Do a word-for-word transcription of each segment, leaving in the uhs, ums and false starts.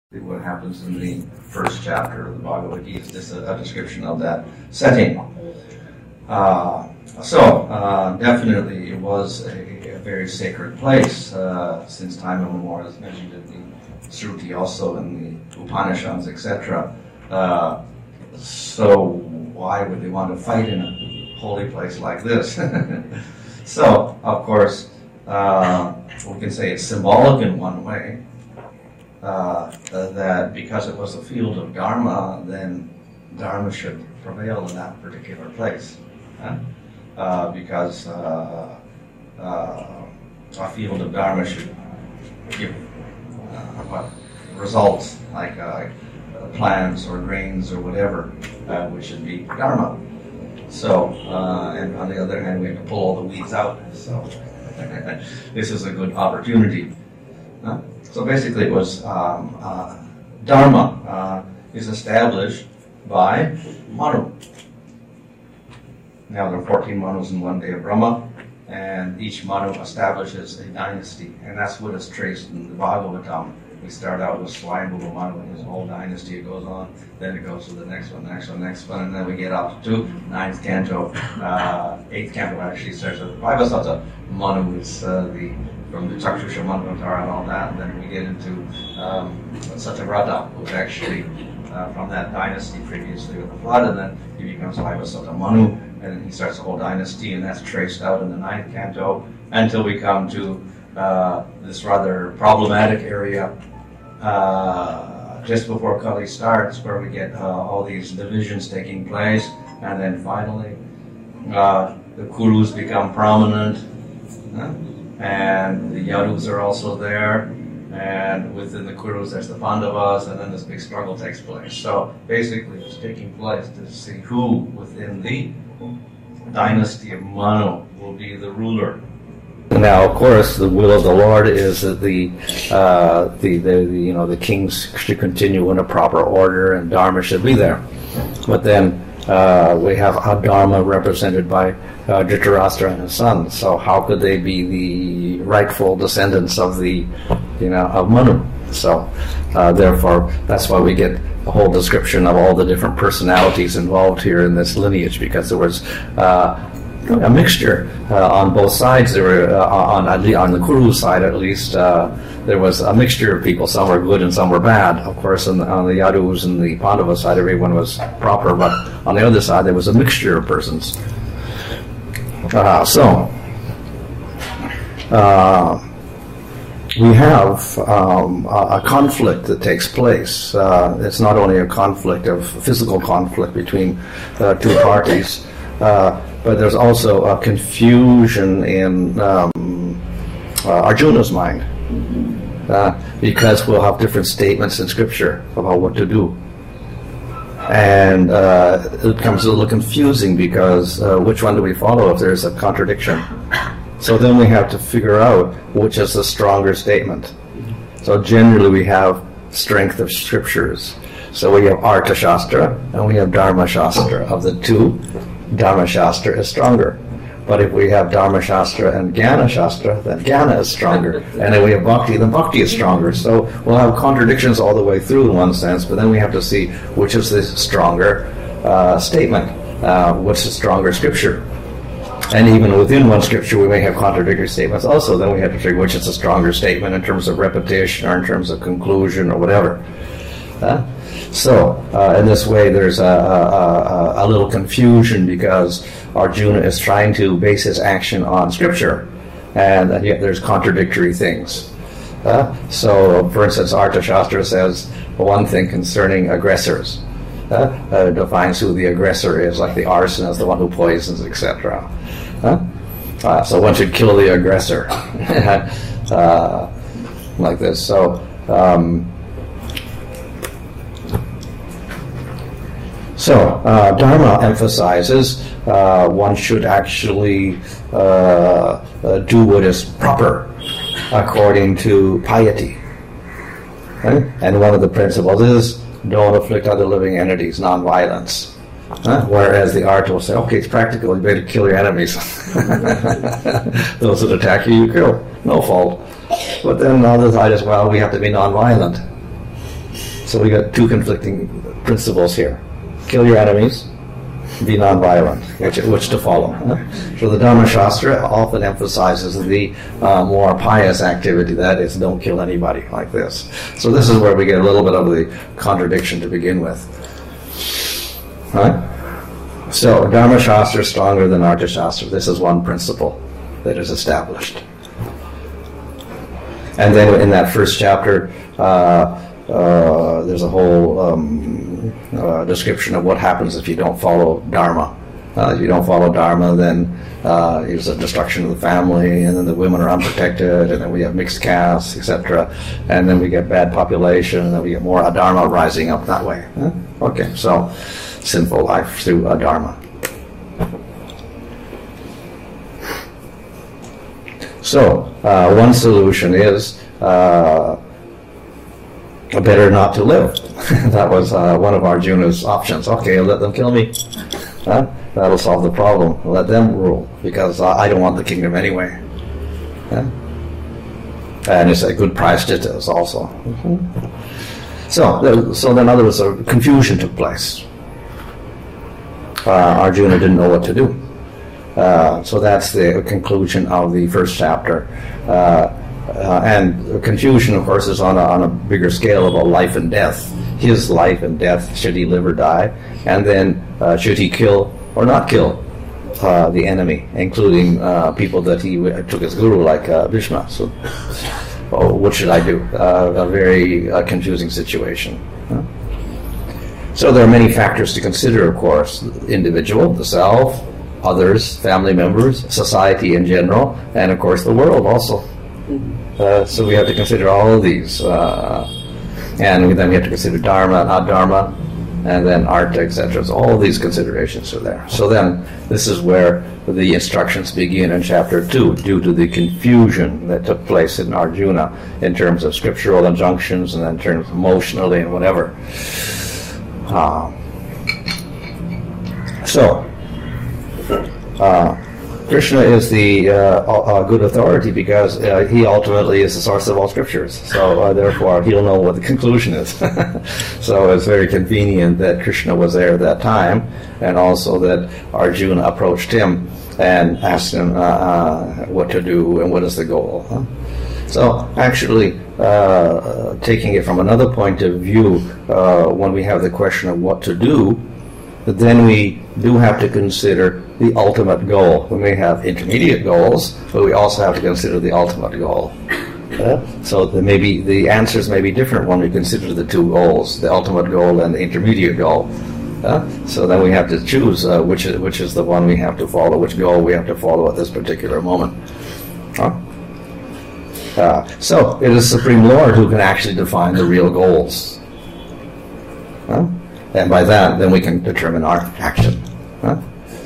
What happens in the first chapter of the Bhagavad Gita is just a, a description of that setting. Uh, so, uh, definitely it was a, a very sacred place uh, since time immemorial, as mentioned in the Shruti, also in the Upanishads, et cetera. Uh, so, why would they want to fight in a holy place like this? So, of course, uh, we can say it's symbolic in one way. Uh, that because it was a field of Dharma, then Dharma should prevail in that particular place. Huh? Uh, because uh, uh, a field of Dharma should give uh, what results, like uh, plants or grains or whatever, uh, which should be Dharma. So, uh, and on the other hand, we have to pull all the weeds out. So, this is a good opportunity. Huh? So basically it was um, uh, Dharma uh, is established by Manu. Now there are fourteen Manus in one day of Brahma, and each Manu establishes a dynasty, and that's what is traced in the Bhagavatam. We start out with Swayambhuva Manu and his whole dynasty. It goes on, then it goes to the next one, next one, next one, and then we get up to ninth canto, uh, eighth canto actually starts with Vaivasata Manu. It's uh, the from the Chakshusha Manvantara and all that, and then we get into um, Satyavrata, who was actually uh, from that dynasty previously with the flood, and then he becomes Vaivasata Manu, and then he starts the whole dynasty, and that's traced out in the ninth canto until we come to uh, this rather problematic area uh, just before Kali starts, where we get uh, all these divisions taking place, and then finally uh, the Kurus become prominent. Huh? And the Yadus are also there, and within the Kurus there's the Pandavas, and then this big struggle takes place. So basically it's taking place to see who within the dynasty of Manu will be the ruler. Now, of course, the will of the Lord is that the, uh, the, the, the you know the kings should continue in a proper order, and Dharma should be there. But then uh, we have Adharma represented by Uh, Dhritarashtra and his son. So how could they be the rightful descendants of the, you know, of Manu? So uh, therefore, that's why we get a whole description of all the different personalities involved here in this lineage, because there was uh, a mixture uh, on both sides. There were uh, on on the Kuru side, at least, uh, there was a mixture of people. Some were good and some were bad. Of course, on the, on the Yadus and the Pandava side, everyone was proper, but on the other side, there was a mixture of persons. Uh, so, uh, we have um, a, a conflict that takes place. Uh, it's not only a conflict of physical conflict between uh, two parties, uh, but there's also a confusion in um, uh, Arjuna's mind, uh, because we'll have different statements in Scripture about what to do. And uh, it becomes a little confusing because uh, which one do we follow if there's a contradiction? So then we have to figure out which is the stronger statement. So generally we have strength of scriptures. So we have Artha Shastra and we have Dharma Shastra. Of the two, Dharma Shastra is stronger. But if we have Dharma Shastra and Jnana Shastra, then Jnana is stronger. And if we have Bhakti, then Bhakti is stronger. So we'll have contradictions all the way through in one sense, but then we have to see which is the stronger uh, statement, uh, what's the stronger scripture. And even within one scripture, we may have contradictory statements also. Then we have to figure which is a stronger statement in terms of repetition or in terms of conclusion or whatever. Uh, so, uh, in this way, there's a, a, a little confusion because Arjuna is trying to base his action on Scripture, and, and yet there's contradictory things. Uh, so, for instance, Artha Shastra says one thing concerning aggressors. Uh, uh, defines who the aggressor is, like the arsonist, the one who poisons, et cetera. Uh, uh, so one should kill the aggressor, uh, like this. So. Um, So, uh, Dharma emphasizes uh, one should actually uh, uh, do what is proper according to piety. Right? And one of the principles is don't afflict other living entities, non-violence. Huh? Whereas the art will say, okay, it's practical, you better kill your enemies. Those that attack you, you kill. No fault. But then on the other side as well, we have to be non-violent. So we got two conflicting principles here. Kill your enemies, be nonviolent, which, which to follow. Huh? So the Dharma Shastra often emphasizes the uh, more pious activity, that is, don't kill anybody like this. So this is where we get a little bit of the contradiction to begin with. Right? So Dharma Shastra is stronger than Artha Shastra. This is one principle that is established. And then in that first chapter, uh, uh, there's a whole um, uh, description of what happens if you don't follow Dharma. Uh, if you don't follow Dharma, then uh, there's a destruction of the family, and then the women are unprotected, and then we have mixed castes, et cetera. And then we get bad population, and then we get more adharma rising up that way. Huh? Okay, so sinful life through adharma. So, uh, one solution is uh, better not to live. That was uh, one of Arjuna's options. Okay, let them kill me. Huh? That'll solve the problem. Let them rule, because uh, I don't want the kingdom anyway. Huh? And it's a good price to this also. Mm-hmm. So, so then, in other words, a confusion took place. Uh, Arjuna didn't know what to do. Uh, so that's the conclusion of the first chapter. Uh, uh, and confusion, of course, is on a, on a bigger scale about life and death. His life and death, should he live or die? And then uh, should he kill or not kill uh, the enemy, including uh, people that he took as guru, like uh, Bhishma. So, oh, what should I do? Uh, a very uh, confusing situation. Huh? So there are many factors to consider, of course. The individual, the self, others, family members, society in general, and of course the world also. Uh, so we have to consider all of these. Uh, and we, then we have to consider Dharma and Adharma, and then Artha, et cetera. So all of these considerations are there. So then this is where the instructions begin in chapter two, due to the confusion that took place in Arjuna in terms of scriptural injunctions and in terms of emotionally and whatever. Uh, so, uh, Krishna is the uh, uh, good authority because uh, he ultimately is the source of all scriptures. So uh, therefore, he'll know what the conclusion is. So it's very convenient that Krishna was there at that time, and also that Arjuna approached him and asked him uh, uh, what to do and what is the goal. Huh? So actually, uh, taking it from another point of view, uh, when we have the question of what to do, then we do have to consider the ultimate goal. We may have intermediate goals, but we also have to consider the ultimate goal. Uh, so there may be, the answers may be different when we consider the two goals, the ultimate goal and the intermediate goal. Uh, so then we have to choose uh, which is, which is the one we have to follow, which goal we have to follow at this particular moment. Huh? Uh, so it is Supreme Lord who can actually define the real goals. Huh? And by that, then we can determine our action. Huh?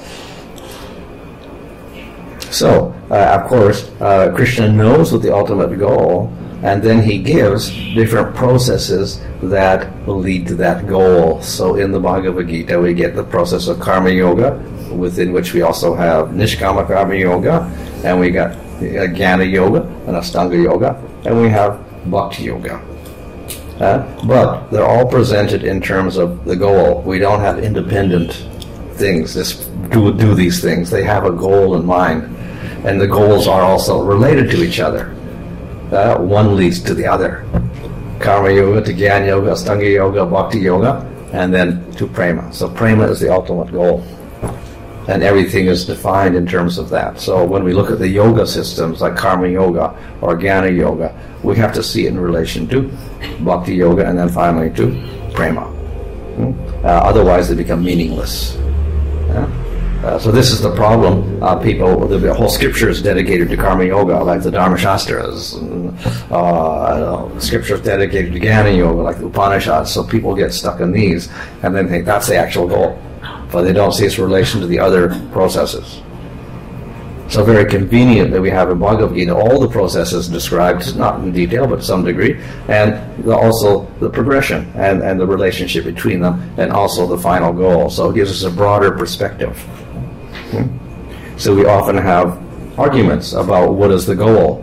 So, uh, of course, uh, Krishna knows what the ultimate goal, and then he gives different processes that will lead to that goal. So in the Bhagavad Gita, we get the process of Karma Yoga, within which we also have Nishkama Karma Yoga, and we got Jnana Yoga and Astanga Yoga, and we have Bhakti Yoga. Uh, but they're all presented in terms of the goal. We don't have independent things, just do, do these things. They have a goal in mind. And the goals are also related to each other. Uh, one leads to the other. Karma Yoga to Jnana Yoga, Astanga Yoga, Bhakti Yoga, and then to Prema. So Prema is the ultimate goal. And everything is defined in terms of that. So when we look at the yoga systems like Karma Yoga or Jnana Yoga, we have to see it in relation to Bhakti Yoga and then finally to Prema. Hmm? Uh, otherwise they become meaningless. Yeah? Uh, so this is the problem. Uh, people, the, the whole scripture is dedicated to Karma Yoga, like the Dharma Shastras. And, uh, scriptures dedicated to Jnana Yoga, like the Upanishads. So people get stuck in these and then think that's the actual goal. But they don't see its relation to the other processes. So very convenient that we have in Bhagavad Gita all the processes described, not in detail, but to some degree, and the, also the progression and, and the relationship between them, and also the final goal. So it gives us a broader perspective. Hmm? So we often have arguments about what is the goal.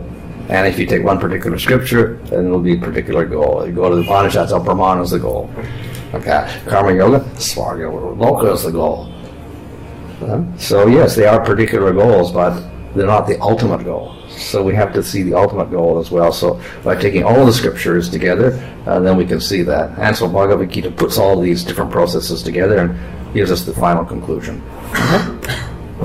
And if you take one particular scripture, then it'll be a particular goal. You go to the Upanishads, oh, Brahman is the goal. Okay, Karma Yoga, Svarga Loka is the goal. Uh, so yes, they are particular goals, but they're not the ultimate goal. So we have to see the ultimate goal as well. So by taking all the scriptures together, uh, then we can see that. And so Bhagavad Gita puts all these different processes together and gives us the final conclusion. Okay?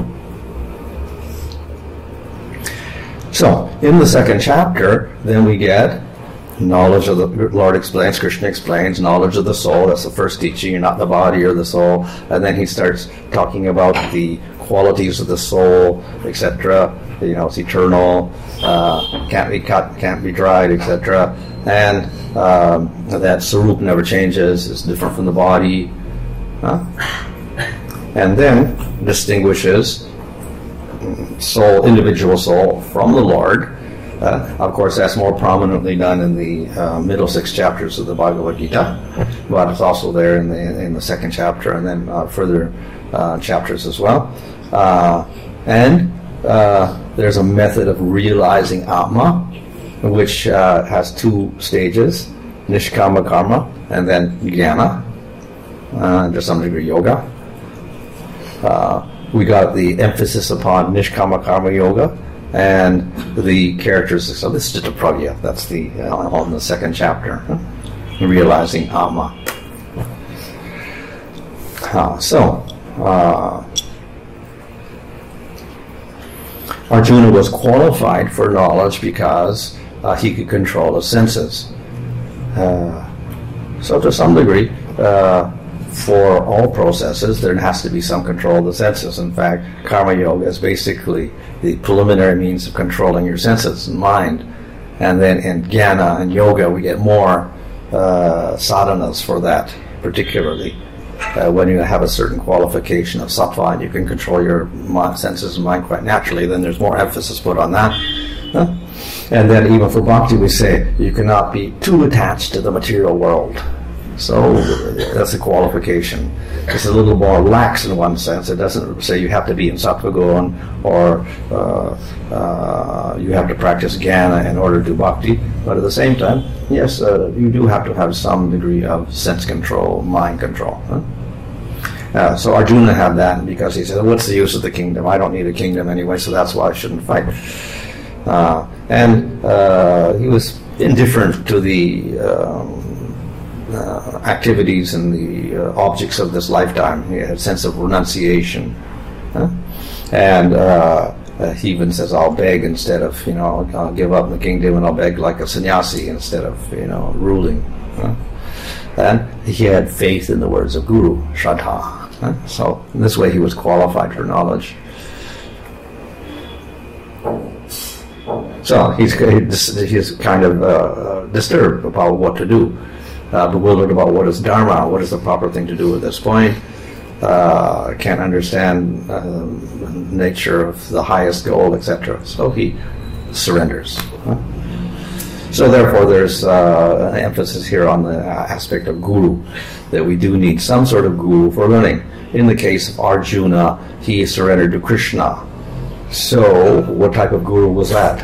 So in the second chapter, then we get knowledge of the Lord explains, Krishna explains, knowledge of the soul. That's the first teaching. You're not the body or the soul. And then he starts talking about the qualities of the soul, et cetera. You know, it's eternal, uh, can't be cut, can't be dried, et cetera. And um, that Sarup never changes, it's different from the body. Huh? And then distinguishes soul, individual soul from the Lord. Uh, of course, that's more prominently done in the uh, middle six chapters of the Bhagavad Gita, but it's also there in the in the second chapter, and then uh, further uh, chapters as well. Uh, and uh, there's a method of realizing Atma, which uh, has two stages: Nishkama Karma, and then Jnana, uh, to some degree Yoga. Uh, we got the emphasis upon Nishkama Karma Yoga. And the characteristics. So this is just a pragya. That's the uh, all in the second chapter, huh? Realizing Atma. Uh, so uh, Arjuna was qualified for knowledge because uh, he could control his senses. Uh, so to some degree, uh, for all processes, there has to be some control of the senses. In fact, Karma Yoga is basically the preliminary means of controlling your senses and mind. And then in Jnana and Yoga, we get more uh, sadhanas for that, particularly. Uh, when you have a certain qualification of sattva and you can control your mind, senses and mind quite naturally, then there's more emphasis put on that. Huh? And then even for bhakti, we say you cannot be too attached to the material world. So that's a qualification. It's a little more lax in one sense. It doesn't say you have to be in sattva-gun or uh, uh, you have to practice jnana in order to do bhakti. But at the same time, yes, uh, you do have to have some degree of sense control, mind control. Huh? Uh, so Arjuna had that because he said, what's the use of the kingdom? I don't need a kingdom anyway, so that's why I shouldn't fight. Uh, and uh, he was indifferent to the um, Uh, activities and the uh, objects of this lifetime. He had a sense of renunciation. Huh? And uh, uh, he even says, I'll beg instead of, you know, I'll give up the kingdom and I'll beg like a sannyasi instead of, you know, ruling. Huh? And he had faith in the words of Guru, Shraddha. Huh? So in this way he was qualified for knowledge. So he's, he's kind of uh, disturbed about what to do. Uh, bewildered about what is dharma, what is the proper thing to do at this point. Uh, can't understand uh, the nature of the highest goal, et cetera. So he surrenders. Huh? So therefore, there's uh, an emphasis here on the aspect of guru, that we do need some sort of guru for learning. In the case of Arjuna, he surrendered to Krishna. So, what type of guru was that?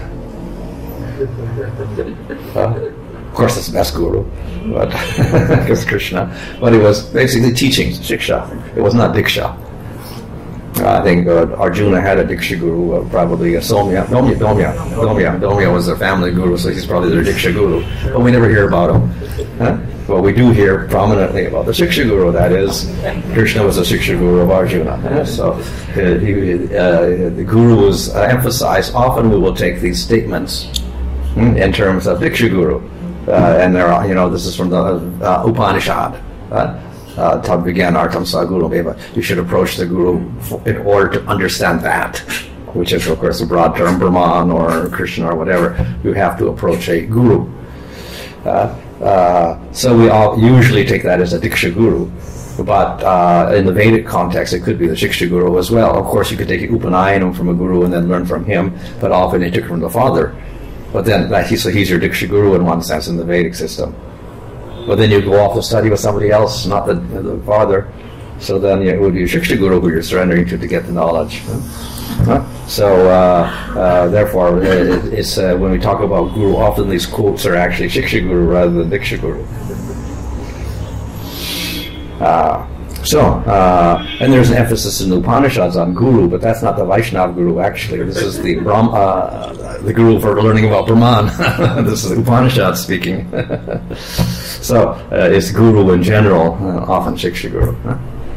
Uh, Of course, it's the best guru, but it's Krishna. But it was basically teaching, shiksha. It was not diksha. Uh, I think uh, Arjuna had a diksha guru, uh, probably a Somya. Domya, Domya, Domya. Domya was their family guru, so he's probably their diksha guru. But we never hear about him. Huh? But we do hear prominently about the shiksha guru. That is, Krishna was a shiksha guru of Arjuna. Uh, so uh, he, uh, the guru was uh, emphasized. Often we will take these statements hmm, in terms of diksha guru. Uh, and there are, you know, this is from the uh, Upanishad. Uh, uh, Tad Vigyan Artam Sa Guru Meva. You should approach the guru for, in order to understand that, which is, of course, a broad term, Brahman or Krishna or whatever. You have to approach a guru. Uh, uh, so we all usually take that as a Diksha guru. But uh, in the Vedic context, it could be the Shiksha guru as well. Of course, you could take Upanayanam from a guru and then learn from him, but often they took it from the father. But then, like, so he's your Diksha guru in one sense in the Vedic system. But then you go off to study with somebody else, not the, the father. So then yeah, it would be a Shiksha guru who you're surrendering to to get the knowledge. Huh? So, uh, uh, therefore, it, it's uh, when we talk about guru, often these quotes are actually Shiksha Guru rather than Diksha Guru. Uh, so, uh, and there's an emphasis in the Upanishads on guru, but that's not the Vaishnava guru, actually. This is the Brahm, uh, the guru for learning about Brahman. This is the Upanishad speaking. So, uh, it's guru in general, uh, often Shiksha Guru. Huh?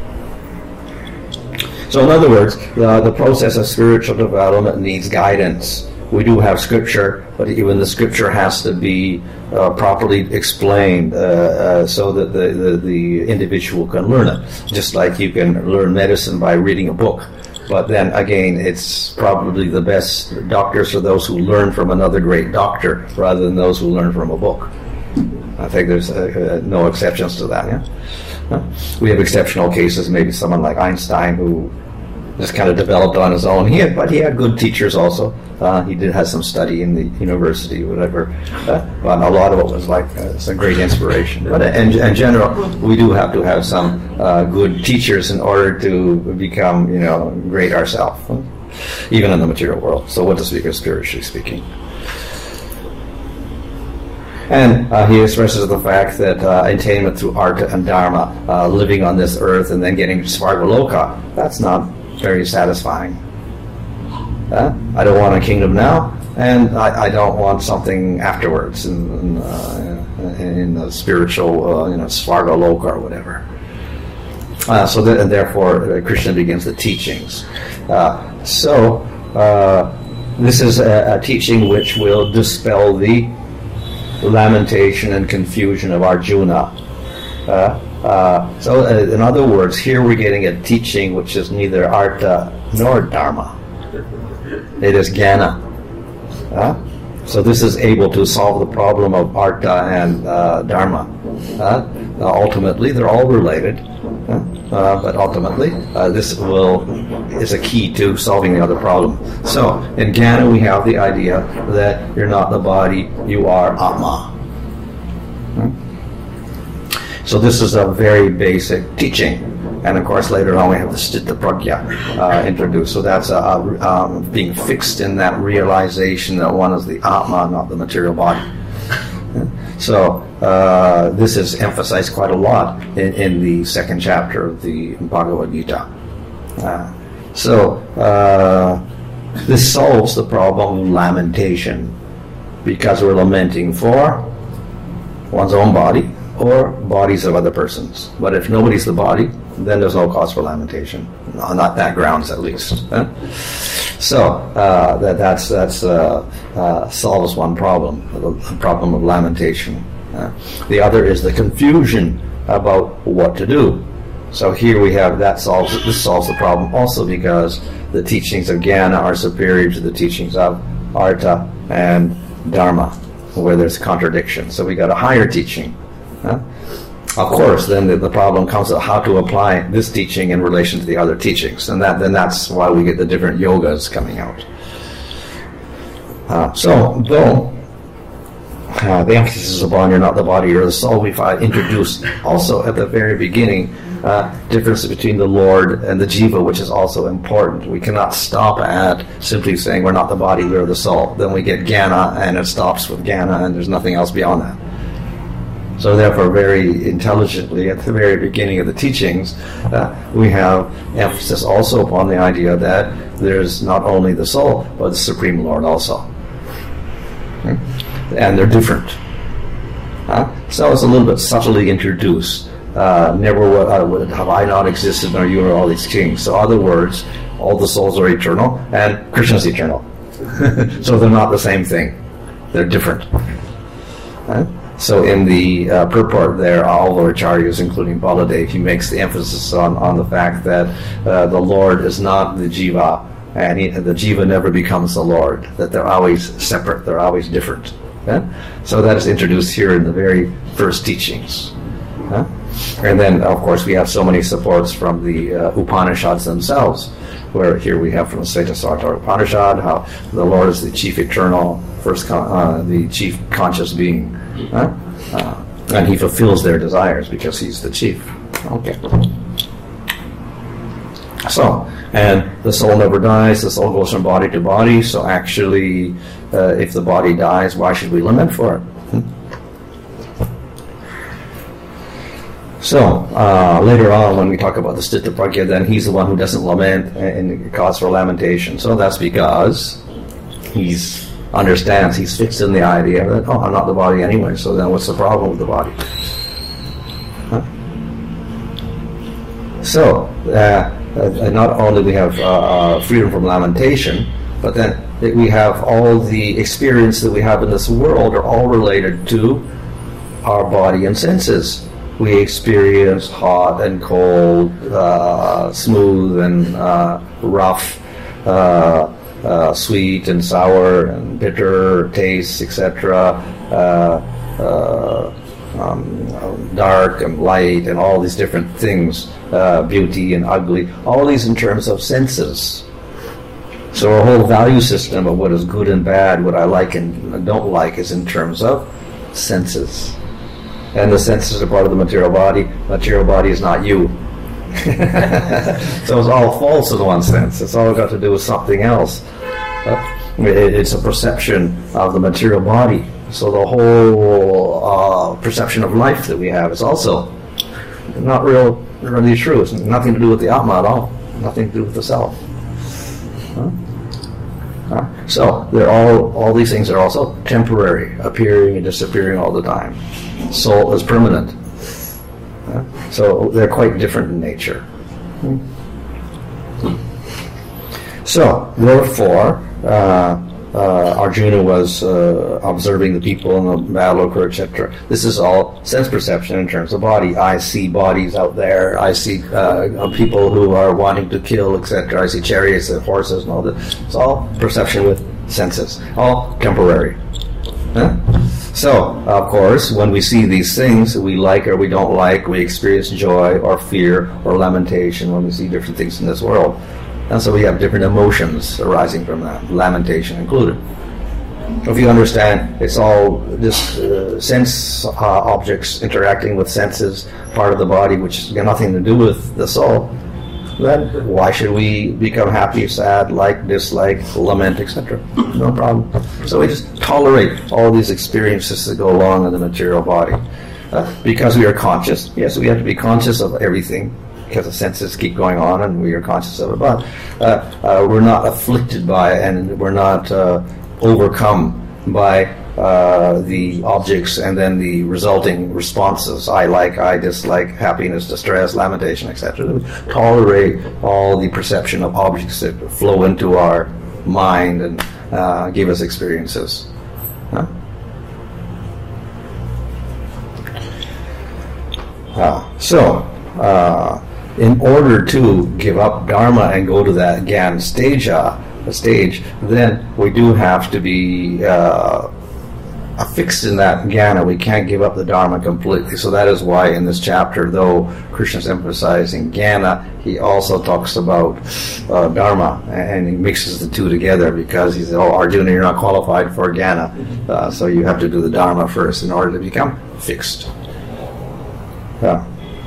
So, in other words, the, the process of spiritual development needs guidance. We do have scripture, but even the scripture has to be uh, properly explained uh, uh, so that the, the, the individual can learn it. Just like you can learn medicine by reading a book. But then again, it's probably the best doctors are those who learn from another great doctor rather than those who learn from a book. I think there's uh, uh, no exceptions to that. Yeah? Uh, we have exceptional cases, maybe someone like Einstein who just kind of developed on his own. He had, but he had good teachers also. Uh, he did have some study in the university, whatever. Uh, but a lot of it was like uh, it's a great inspiration. But in, in general, we do have to have some uh, good teachers in order to become, you know, great ourselves, huh? Even in the material world. So, what to speak of spiritually speaking. And uh, he expresses the fact that uh, attainment through artha and dharma, uh, living on this earth and then getting to Svargaloka, that's not very satisfying. Uh, I don't want a kingdom now, and I, I don't want something afterwards in, in, uh, in the spiritual, uh, you know, Svargaloka or whatever. Uh, so that, and therefore, uh, Krishna begins the teachings. Uh, so uh, this is a, a teaching which will dispel the lamentation and confusion of Arjuna. Uh, uh, so, uh, in other words, here we're getting a teaching which is neither artha nor dharma. It is jnana. Uh, so this is able to solve the problem of artha and uh, dharma. Uh, ultimately, they're all related, uh, uh, but ultimately, uh, this will is a key to solving the other problem. So, in jnana, we have the idea that you're not the body, you are Atma. So this is a very basic teaching. And of course later on we have the Sthita Prajna uh, introduced. So that's uh, um, being fixed in that realization that one is the Atma, not the material body. So uh, this is emphasized quite a lot in, in the second chapter of the Bhagavad Gita. Uh, so uh, this solves the problem of lamentation because we're lamenting for one's own body or bodies of other persons. But if nobody's the body, then there's no cause for lamentation. No, not that grounds, at least. Huh? So uh, that that's that's uh, uh, solves one problem, the problem of lamentation. Uh, the other is the confusion about what to do. So here we have that solves this solves the problem also because the teachings of jnana are superior to the teachings of artha and dharma, where there's contradiction. So we got a higher teaching. Huh? Of course, then the, the problem comes of how to apply this teaching in relation to the other teachings, and that then that's why we get the different yogas coming out. Uh, so, though uh, the emphasis is upon you're not the body or the soul, we find introduced also at the very beginning uh, difference between the Lord and the jiva, which is also important. We cannot stop at simply saying we're not the body, we're the soul. Then we get jnana, and it stops with jnana, and there's nothing else beyond that. So therefore, very intelligently, at the very beginning of the teachings, uh, we have emphasis also upon the idea that there's not only the soul, but the Supreme Lord also. Hmm? And they're different. Uh, so it's a little bit subtly introduced. Uh, never would, uh, would have I not existed, nor you nor all these kings. So in other words, all the souls are eternal, and Krishna's eternal. So they're not the same thing. They're different. Uh, So in the uh, purport there, all the acharyas, including Baladev, he makes the emphasis on, on the fact that uh, the Lord is not the jiva, and he, the jiva never becomes the Lord, that they're always separate, they're always different. Yeah? So that is introduced here in the very first teachings. Yeah? And then, of course, we have so many supports from the uh, Upanishads themselves, where here we have from the Svetasvatara Upanishad how the Lord is the chief eternal, first con- uh, the chief conscious being. Huh? Uh, and he fulfills their desires because he's the chief. Okay. So, and the soul never dies, the soul goes from body to body, so actually, uh, if the body dies, why should we lament for it? Hmm? So, uh, later on when we talk about the Sthita Prajna, then he's the one who doesn't lament and cause for lamentation. So that's because he's understands, he's fixed in the idea that, oh, I'm not the body anyway, so then what's the problem with the body? Huh? So, uh, uh, not only we have uh, freedom from lamentation, but then we have all the experience that we have in this world are all related to our body and senses. We experience hot and cold, uh, smooth and uh, rough, uh, uh, sweet and sour and bitter tastes, et cetera. Uh, uh, um, dark and light and all these different things, uh, beauty and ugly, all these in terms of senses. So our whole value system of what is good and bad, what I like and don't like, is in terms of senses. And the senses are part of the material body. Material body is not you. So it's all false in one sense. It's all got to do with something else. Uh, it's a perception of the material body. So the whole uh, perception of life that we have is also not real, really true. It's nothing to do with the Atma at all. Nothing to do with the self. Huh? Huh? So they're all all these things are also temporary, appearing and disappearing all the time. Soul is permanent. Huh? So they're quite different in nature. Hmm. So therefore, uh, uh, Arjuna was uh, observing the people in the battle occur, et cetera. This is all sense perception in terms of body. I see bodies out there. I see uh, people who are wanting to kill, et cetera. I see chariots and horses and all that. It's all perception with senses, all temporary. Huh? So, of course, when we see these things we like or we don't like, we experience joy or fear or lamentation when we see different things in this world. And so we have different emotions arising from that, lamentation included. If you understand it's all this uh, sense uh, objects interacting with senses, part of the body, which has got nothing to do with the soul, then why should we become happy, sad, like, dislike, lament, et cetera? No problem. So we just tolerate all these experiences that go along in the material body. Uh, because we are conscious. Yes, we have to be conscious of everything, because the senses keep going on and we are conscious of it. But uh, uh, we're not afflicted by it, and we're not uh, overcome by uh, the objects and then the resulting responses. I like, I dislike, happiness, distress, lamentation, et cetera. We tolerate all the perception of objects that flow into our mind and uh, give us experiences. Huh? Uh, so, uh, in order to give up dharma and go to that Gyan stage, uh, stage, then we do have to be uh, affixed in that jnana. We can't give up the dharma completely. So that is why in this chapter, though Krishna's emphasizing jnana, he also talks about uh, dharma, and he mixes the two together because he said, "Oh, Arjuna, you're not qualified for jnana, uh, so you have to do the dharma first in order to become fixed." Uh,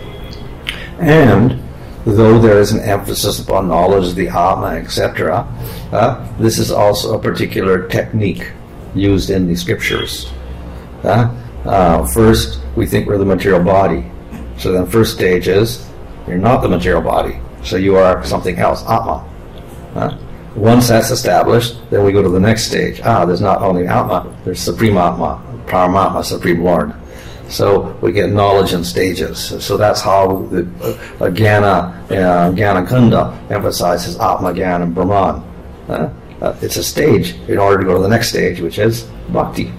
and though there is an emphasis upon knowledge of the Atma, et cetera, uh, this is also a particular technique used in the scriptures. Uh, uh, first, we think we're the material body. So then first stage is, you're not the material body. So you are something else, Atma. Uh, once that's established, then we go to the next stage. Ah, there's not only Atma, there's Supreme Atma, Paramatma, Supreme Lord. So we get knowledge in stages. So that's how the uh, Jnana, uh, Jnana Kunda emphasizes Atma, Jnana, and Brahman. Uh, uh, it's a stage in order to go to the next stage, which is Bhakti.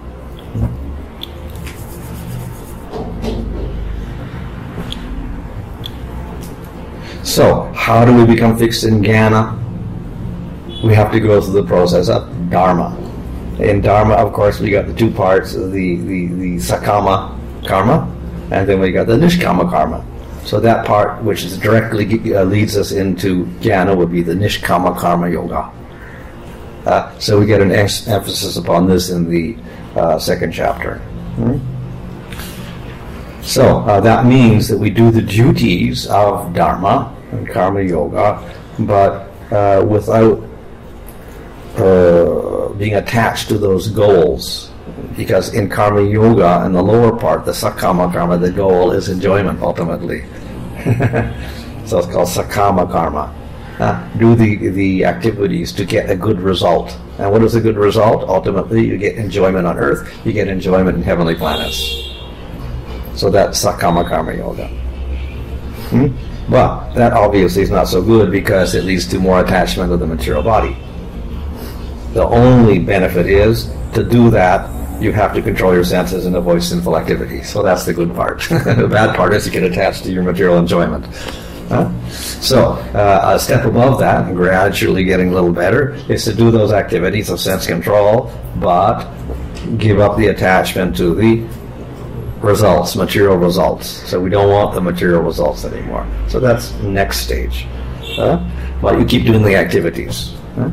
So, how do we become fixed in Jnana? We have to go through the process of Dharma. In Dharma, of course, we got the two parts, the, the, the Sakama karma, and then we got the Nishkama karma. So that part, which is directly uh, leads us into Jnana, would be the Nishkama karma yoga. Uh, so we get an ex- emphasis upon this in the uh, second chapter. Hmm? So uh, that means that we do the duties of Dharma in karma yoga, but uh, without uh, being attached to those goals. Because in karma yoga, in the lower part, the sakkama karma, the goal is enjoyment ultimately. So it's called sakkama karma. Uh, do the, the activities to get a good result. And what is a good result? Ultimately, you get enjoyment on earth, you get enjoyment in heavenly planets. So that's sakkama karma yoga. Hmm? But that obviously is not so good because it leads to more attachment of the material body. The only benefit is to do that, you have to control your senses and avoid sinful activity. So that's the good part. The bad part is you get attached to your material enjoyment. Huh? So, uh, a step above that, and gradually getting a little better, is to do those activities of sense control, but give up the attachment to the results, material results. So we don't want the material results anymore. So that's next stage. Huh? But you keep doing the activities. Huh?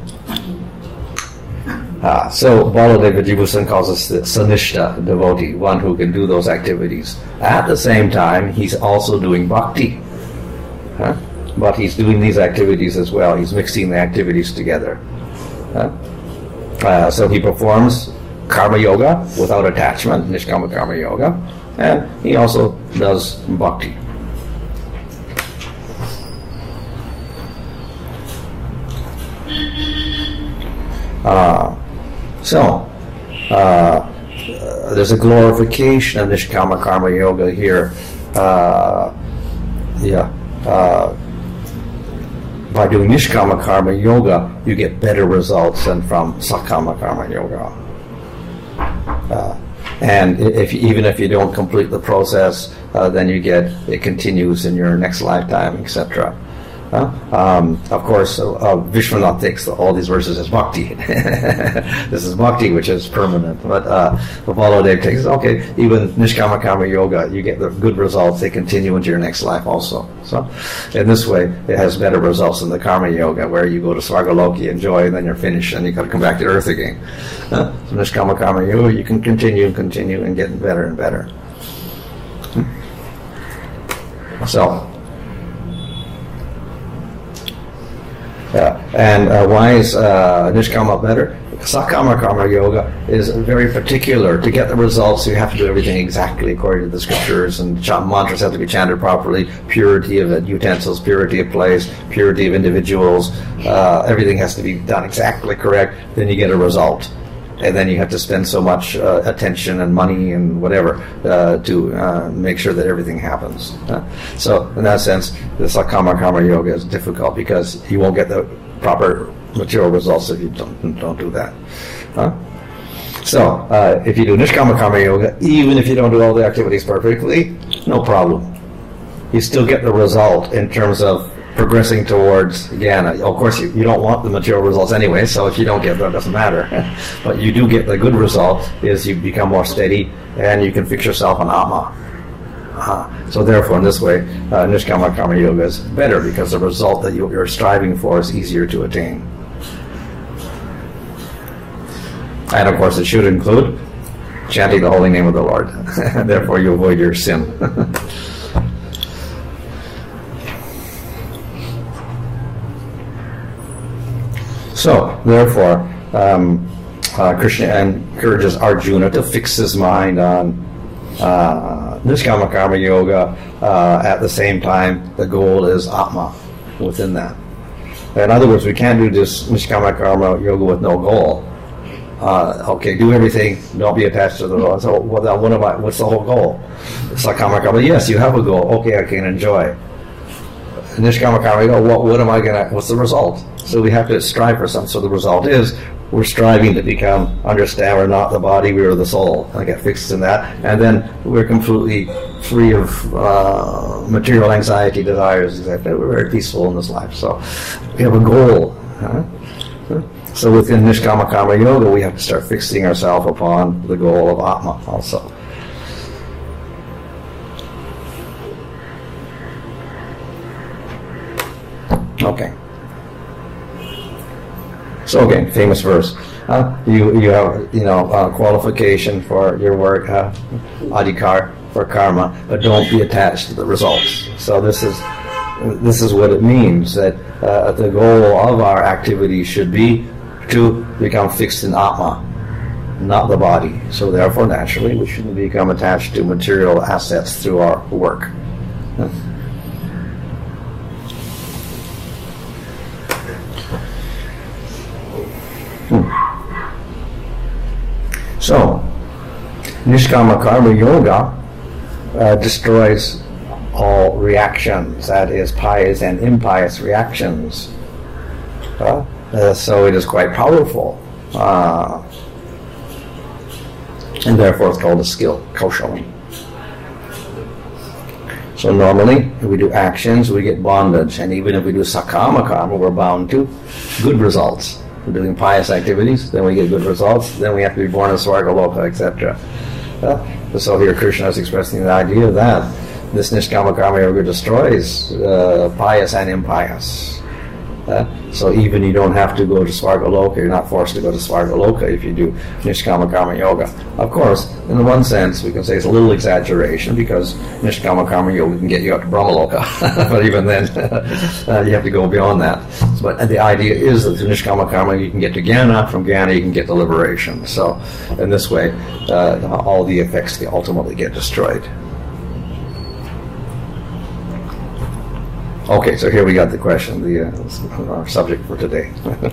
Ah, so Baladeva Jivusana calls us the sanishta devotee, one who can do those activities. At the same time, he's also doing bhakti. Huh? But he's doing these activities as well. He's mixing the activities together. Huh? Uh, so he performs karma yoga without attachment, nishkama karma yoga, and he also does bhakti. Uh, so, uh, there's a glorification of nishkama karma yoga here. Uh, yeah. Uh, by doing nishkama karma yoga, you get better results than from sakkama karma yoga. Uh, and if even if you don't complete the process, uh, then you get it continues in your next lifetime, et cetera. Uh, um, of course, uh, uh, Vishwanath takes all these verses as bhakti. This is bhakti, which is permanent. But uh, Baladev takes, okay, even nishkama karma yoga, you get the good results. They continue into your next life also. So, in this way, it has better results than the karma yoga, where you go to Svargaloki, enjoy, and then you're finished, and you got to come back to earth again. Uh, so nishkama karma yoga, you can continue and continue and get better and better. Hmm. So. Uh, and uh, why is uh, nishkama better? Sakkama karma yoga is very particular. To get the results, you have to do everything exactly according to the scriptures, and ch- mantras have to be chanted properly. Purity of utensils, purity of place, purity of individuals. Uh, everything has to be done exactly correct. Then you get a result. And then you have to spend so much uh, attention and money and whatever uh, to uh, make sure that everything happens. Uh, so in that sense, the sakkama karma yoga is difficult because you won't get the proper material results if you don't don't do that. Huh? So uh, if you do nishkama karma yoga, even if you don't do all the activities perfectly, no problem. You still get the result in terms of progressing towards jnana. Of course, you, you don't want the material results anyway, so if you don't get them, it doesn't matter. But you do get the good result, is you become more steady, and you can fix yourself on Atma. Uh, so therefore, in this way, uh, nishkama karma yoga is better, because the result that you, you're striving for is easier to attain. And of course, it should include chanting the holy name of the Lord. Therefore, you avoid your sin. So, therefore, um, uh, Krishna encourages Arjuna to fix his mind on uh, nishkama karma yoga. Uh, at the same time, the goal is Atma within that. In other words, we can't do this nishkama karma yoga with no goal. Uh, okay, do everything, don't be attached to the goal. So, what, what am I, what's the whole goal? Sakkama karma, yes, you have a goal. Okay, I can enjoy. Nishkama karma yoga, what, what am I going to, what's the result? So we have to strive for something. So the result is we're striving to become, understand we're not the body, we are the soul. I get fixed in that. And then we're completely free of uh, material anxiety, desires, et cetera. We're very peaceful in this life. So we have a goal. Huh? So within Nishkama Karma Yoga, we have to start fixing ourselves upon the goal of Atma also. Okay. So again, famous verse. Uh, you you have you know uh, qualification for your work, uh, adhikar for karma, but don't be attached to the results. So this is this is what it means, that uh, the goal of our activity should be to become fixed in Atma, not the body. So therefore, naturally, we shouldn't become attached to material assets through our work. Hmm. So, Nishkama Karma Yoga uh, destroys all reactions, that is, pious and impious reactions. Uh, uh, so it is quite powerful. Uh, and therefore it's called a skill, kaushala. So normally, if we do actions, we get bondage. And even if we do sakama karma, we're bound to good results. We're doing pious activities, then we get good results, then we have to be born in Swargaloka, et cetera. Uh, so here Krishna is expressing the idea that this Nishkama Karma Yoga destroys uh, pious and impious. Uh, so even you don't have to go to Swargaloka, you're not forced to go to Swargaloka if you do Nishkama Karma Yoga. Of course, in one sense, we can say it's a little exaggeration because Nishkama Karma Yoga can get you up to Brahmaloka. But even then, uh, you have to go beyond that. But the idea is that through Nishkama Karma you can get to Jnana, from Jnana you can get to liberation. So in this way, uh, all the effects ultimately get destroyed. Okay, so here we got the question, the uh, our subject for today.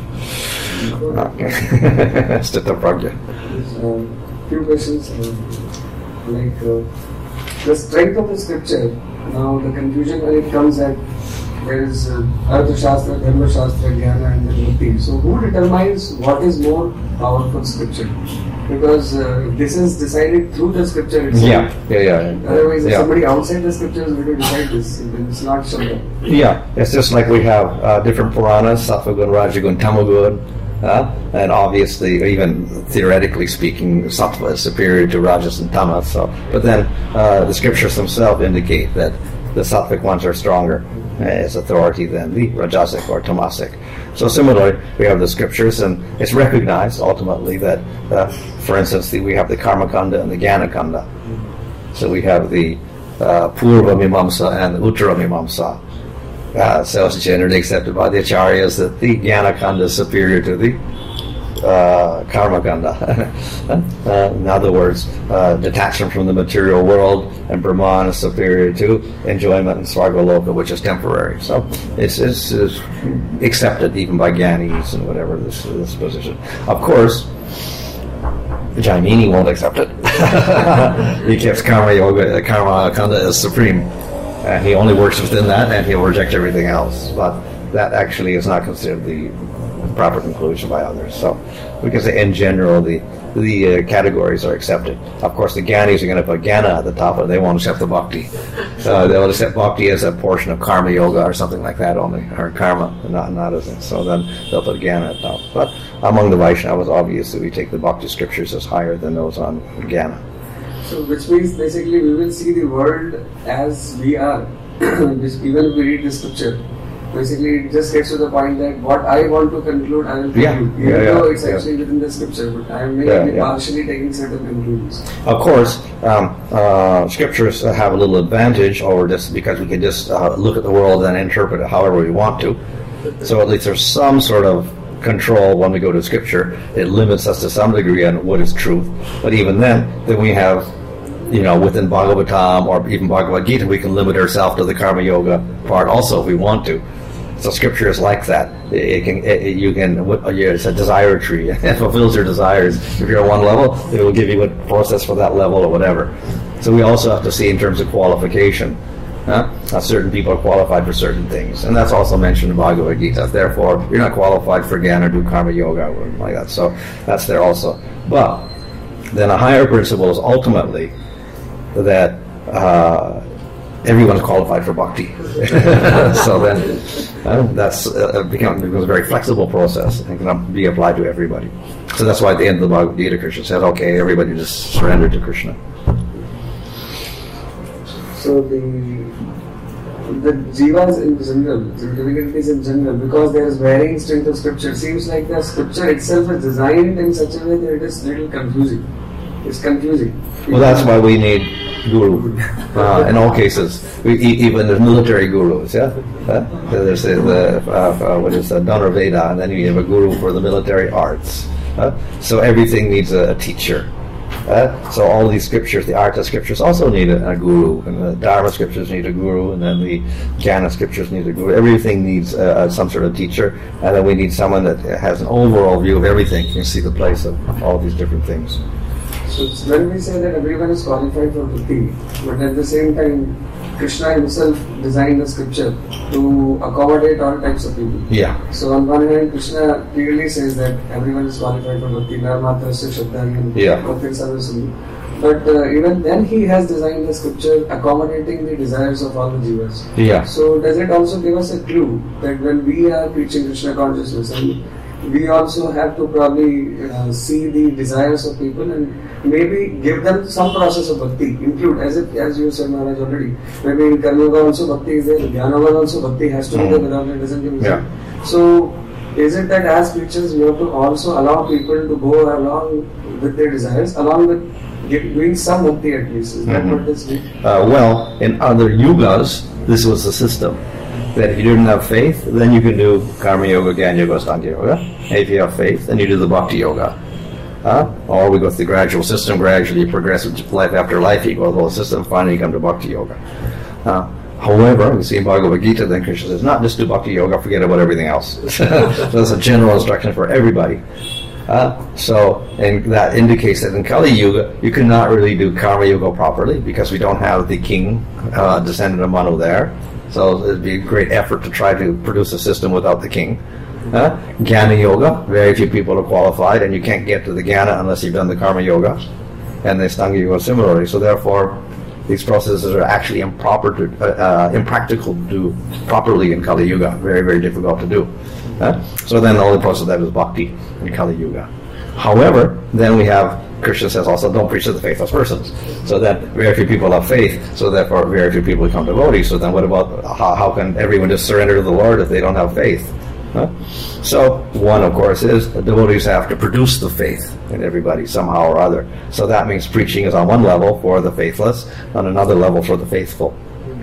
Okay. Sthita Pragya. Uh, few questions. Uh, like uh, the strength of the scripture. Now the confusion when it comes that there is uh, Artha Shastra, Dharma Shastra, Jnana, and then Bhakti. So who determines what is more powerful scripture? Because uh, this is decided through the scripture itself. Yeah, yeah, yeah. Otherwise, if yeah. somebody outside the scripture is going to decide this, then it's not Shastra. Yeah, it's just like we have uh, different Puranas, Sattvagun, Rajagun, Tamagun, uh, and obviously, even theoretically speaking, Sattva is superior to Rajas and Tamas. So, but then uh, the scriptures themselves indicate that the Sattvic ones are stronger as authority than the Rajasic or Tamasic. So similarly, we have the scriptures, and it's recognized ultimately that, uh, for instance, the, we have the Karma Kanda and the Jnana Kanda. So we have the uh, Purva Mimamsa and the Uttara Mimamsa. Uh, so it's generally accepted by the Acharyas that the Jnana Kanda is superior to the uh, Karma Kanda. uh, in other words, uh, detachment from the material world and Brahman is superior to enjoyment in Swargaloka, which is temporary. So it's, it's, it's accepted even by Gyanis and whatever this, this position. Of course, Jaimini won't accept it. He keeps Karma Yoga, Karma Kanda as supreme. And he only works within that, and he'll reject everything else. But that actually is not considered the proper conclusion by others. So we can say, in general, the the uh, categories are accepted. Of course, the Gyanis are going to put Jnana at the top, and they won't accept the Bhakti. So they'll accept Bhakti as a portion of Karma Yoga or something like that only, or Karma, not not as it. So then they'll put Jnana at the top. But among the Vaishnavas, obviously, we take the Bhakti scriptures as higher than those on Jnana. So which means basically we will see the world as we are. Even if we read the scripture, basically it just gets to the point that what I want to conclude, I will conclude. Yeah, Even yeah, though yeah, it's yeah. actually within the scripture, but I am maybe Yeah, yeah. partially taking certain conclusions. Of course, um, uh, scriptures have a little advantage over this because we can just uh, look at the world and interpret it however we want to. So at least there's some sort of control when we go to scripture. It limits us to some degree on what is truth. But even then, then we have, you know, within Bhagavatam or even Bhagavad Gita, we can limit ourselves to the Karma Yoga part also if we want to. So scripture is like that. It can, it, you can, it's a desire tree. It fulfills your desires. If you're at one level, it will give you a process for that level or whatever. So we also have to see in terms of qualification. Huh? Now, certain people are qualified for certain things, and that's also mentioned in Bhagavad Gita. Therefore, you're not qualified for Jnana or do Karma Yoga or like that. So that's there also. But then a higher principle is ultimately that uh, everyone's qualified for bhakti. So then uh, that's uh, become, becomes a very flexible process and can be applied to everybody. So that's why at the end of the Bhagavad Gita, Krishna said, okay, everybody just surrender to Krishna. So the the jivas in general, the divinities in general, because there is varying strength of scripture, seems like the scripture itself is designed in such a way that it is little confusing. It's confusing. Well, that's why we need guru. Uh, in all cases, we, even the military gurus. Yeah, uh, there's the, the uh, uh, what is the Dhanurveda, and then you have a guru for the military arts. Uh, so everything needs a, a teacher. Uh, so all these scriptures, the Artha scriptures also need a, a guru, and the Dharma scriptures need a guru, and then the Jnana scriptures need a guru. Everything needs uh, some sort of teacher, and then we need someone that has an overall view of everything. You can see the place of all these different things. So when we say that everyone is qualified for bhakti, but at the same time, Krishna himself designed the scripture to accommodate all types of people. Yeah. So on one hand, Krishna clearly says that everyone is qualified for bhakti, narmatrasya shabdani, yeah. bhakti sarvasundhi. But uh, even then, he has designed the scripture accommodating the desires of all the jivas. Yeah. So does it also give us a clue that when we are preaching Krishna consciousness, and we also have to probably uh, see the desires of people and maybe give them some process of bhakti, include, as if, as you said Maharaj already, maybe in Karma Yoga also bhakti is there, in Jnana Yoga also bhakti has to be there, without it doesn't give result. Yeah. So is it that as preachers we have to also allow people to go along with their desires, along with get, doing some bhakti at least? Is that mm-hmm. what this means? Uh, well, in other yugas, this was the system. That if you didn't have faith, then you can do Karma Yoga, Jnana Yoga, Sankhya Yoga. And if you have faith, then you do the Bhakti Yoga. Uh, or we go through the gradual system, gradually you progress with life after life, you go through the whole system, finally you come to Bhakti Yoga. Uh, however, we see in Bhagavad Gita, then Krishna says, not just do Bhakti Yoga, forget about everything else. So that's a general instruction for everybody. Uh, so, and that indicates that in Kali Yuga, you cannot really do Karma Yoga properly, because we don't have the king, uh, descendant of Manu there. So it'd be a great effort to try to produce a system without the king. Uh, Jnana Yoga, very few people are qualified, and you can't get to the Jnana unless you've done the Karma Yoga, and the Astanga Yoga similarly. So therefore, these processes are actually improper to, uh, uh, impractical to do properly in Kali Yuga. Very, very difficult to do. Uh, so then the only process that is Bhakti in Kali Yuga. However, then we have, Krishna says also, don't preach to the faithless persons. So that very few people have faith, so therefore very few people become devotees. So then what about, how, how can everyone just surrender to the Lord if they don't have faith? Huh? So one, of course, is the devotees have to produce the faith in everybody somehow or other. So that means preaching is on one level for the faithless, on another level for the faithful.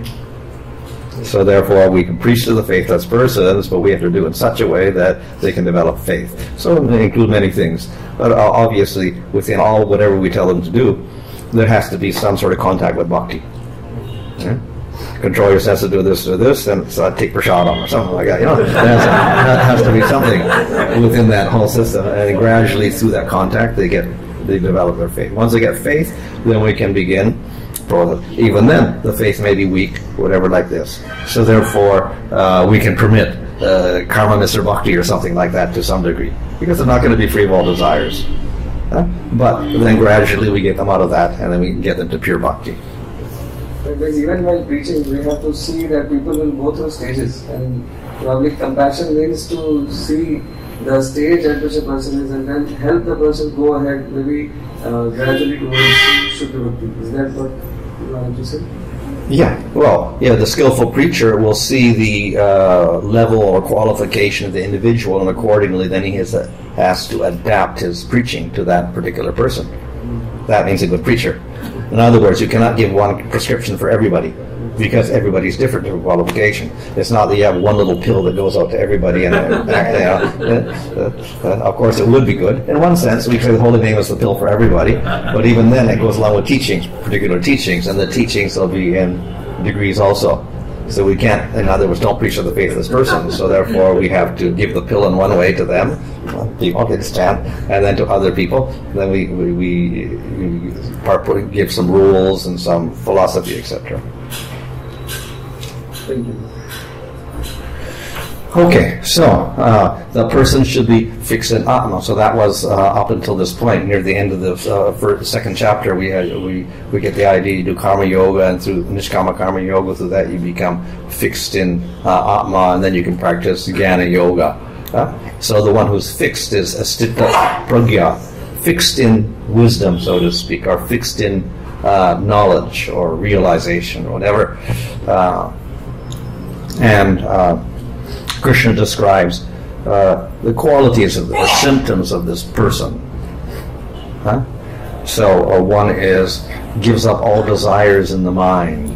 So therefore, we can preach to the faithless persons, but we have to do it in such a way that they can develop faith. So it may include many things. But obviously, within all whatever we tell them to do, there has to be some sort of contact with bhakti. Yeah? Control your sense to do this or this, and so take prasadam or something like that. You know, that has to be something within that whole system. And gradually, through that contact, they get they develop their faith. Once they get faith, then we can begin. Even then, the faith may be weak, whatever like this. So therefore, uh, we can permit uh, karma Mister Bhakti or something like that to some degree, because they're not going to be free of all desires. Huh? But then gradually we get them out of that, and then we can get them to pure Bhakti. Because even while preaching, we have to see that people will go through stages, and probably compassion means to see the stage at which a person is, and then help the person go ahead, maybe uh, gradually towards Shuddha Bhakti. Is that what you want to say? Yeah, well, yeah, the skillful preacher will see the uh, level or qualification of the individual, and accordingly then he has, uh, has to adapt his preaching to that particular person. That means a good preacher. In other words, you cannot give one prescription for everybody, because everybody's different in qualification. It's not that you have one little pill that goes out to everybody, and uh, you know, uh, uh, of course it would be good. In one sense, we say the holy name is the pill for everybody, but even then it goes along with teachings, particular teachings, and the teachings will be in degrees also. So we can't, in other words, don't preach to the faithless person, so therefore we have to give the pill in one way to them, people understand, and then to other people, then we, we, we, we give some rules and some philosophy, et cetera. Thank you. Okay, so uh, the person should be fixed in Atma. So that was uh, up until this point, near the end of the uh, first, second chapter. We had we we get the idea you do Karma Yoga, and through Nishkama Karma Yoga, through that you become fixed in uh, Atma, and then you can practice Jnana Yoga. Uh, so the one who's fixed is Astita Pragya, fixed in wisdom, so to speak, or fixed in uh, knowledge or realization or whatever. Uh, and uh, Krishna describes uh, the qualities of the, or symptoms of this person. Huh? So uh, one is gives up all desires in the mind.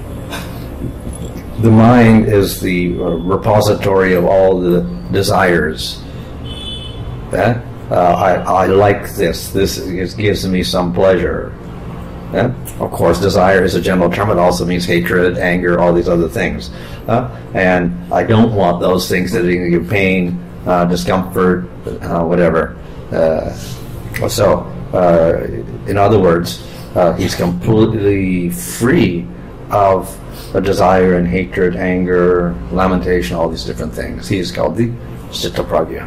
The mind is the uh, repository of all the desires. Yeah? Uh, I, I like this. This is, gives me some pleasure. Yeah? Of course, desire is a general term. It also means hatred, anger, all these other things. Uh, and I don't want those things that give me pain, uh, discomfort, uh, whatever. Uh, so, uh, in other words, uh, he's completely free of a desire and hatred, anger, lamentation, all these different things. He is called the Citta-pragya.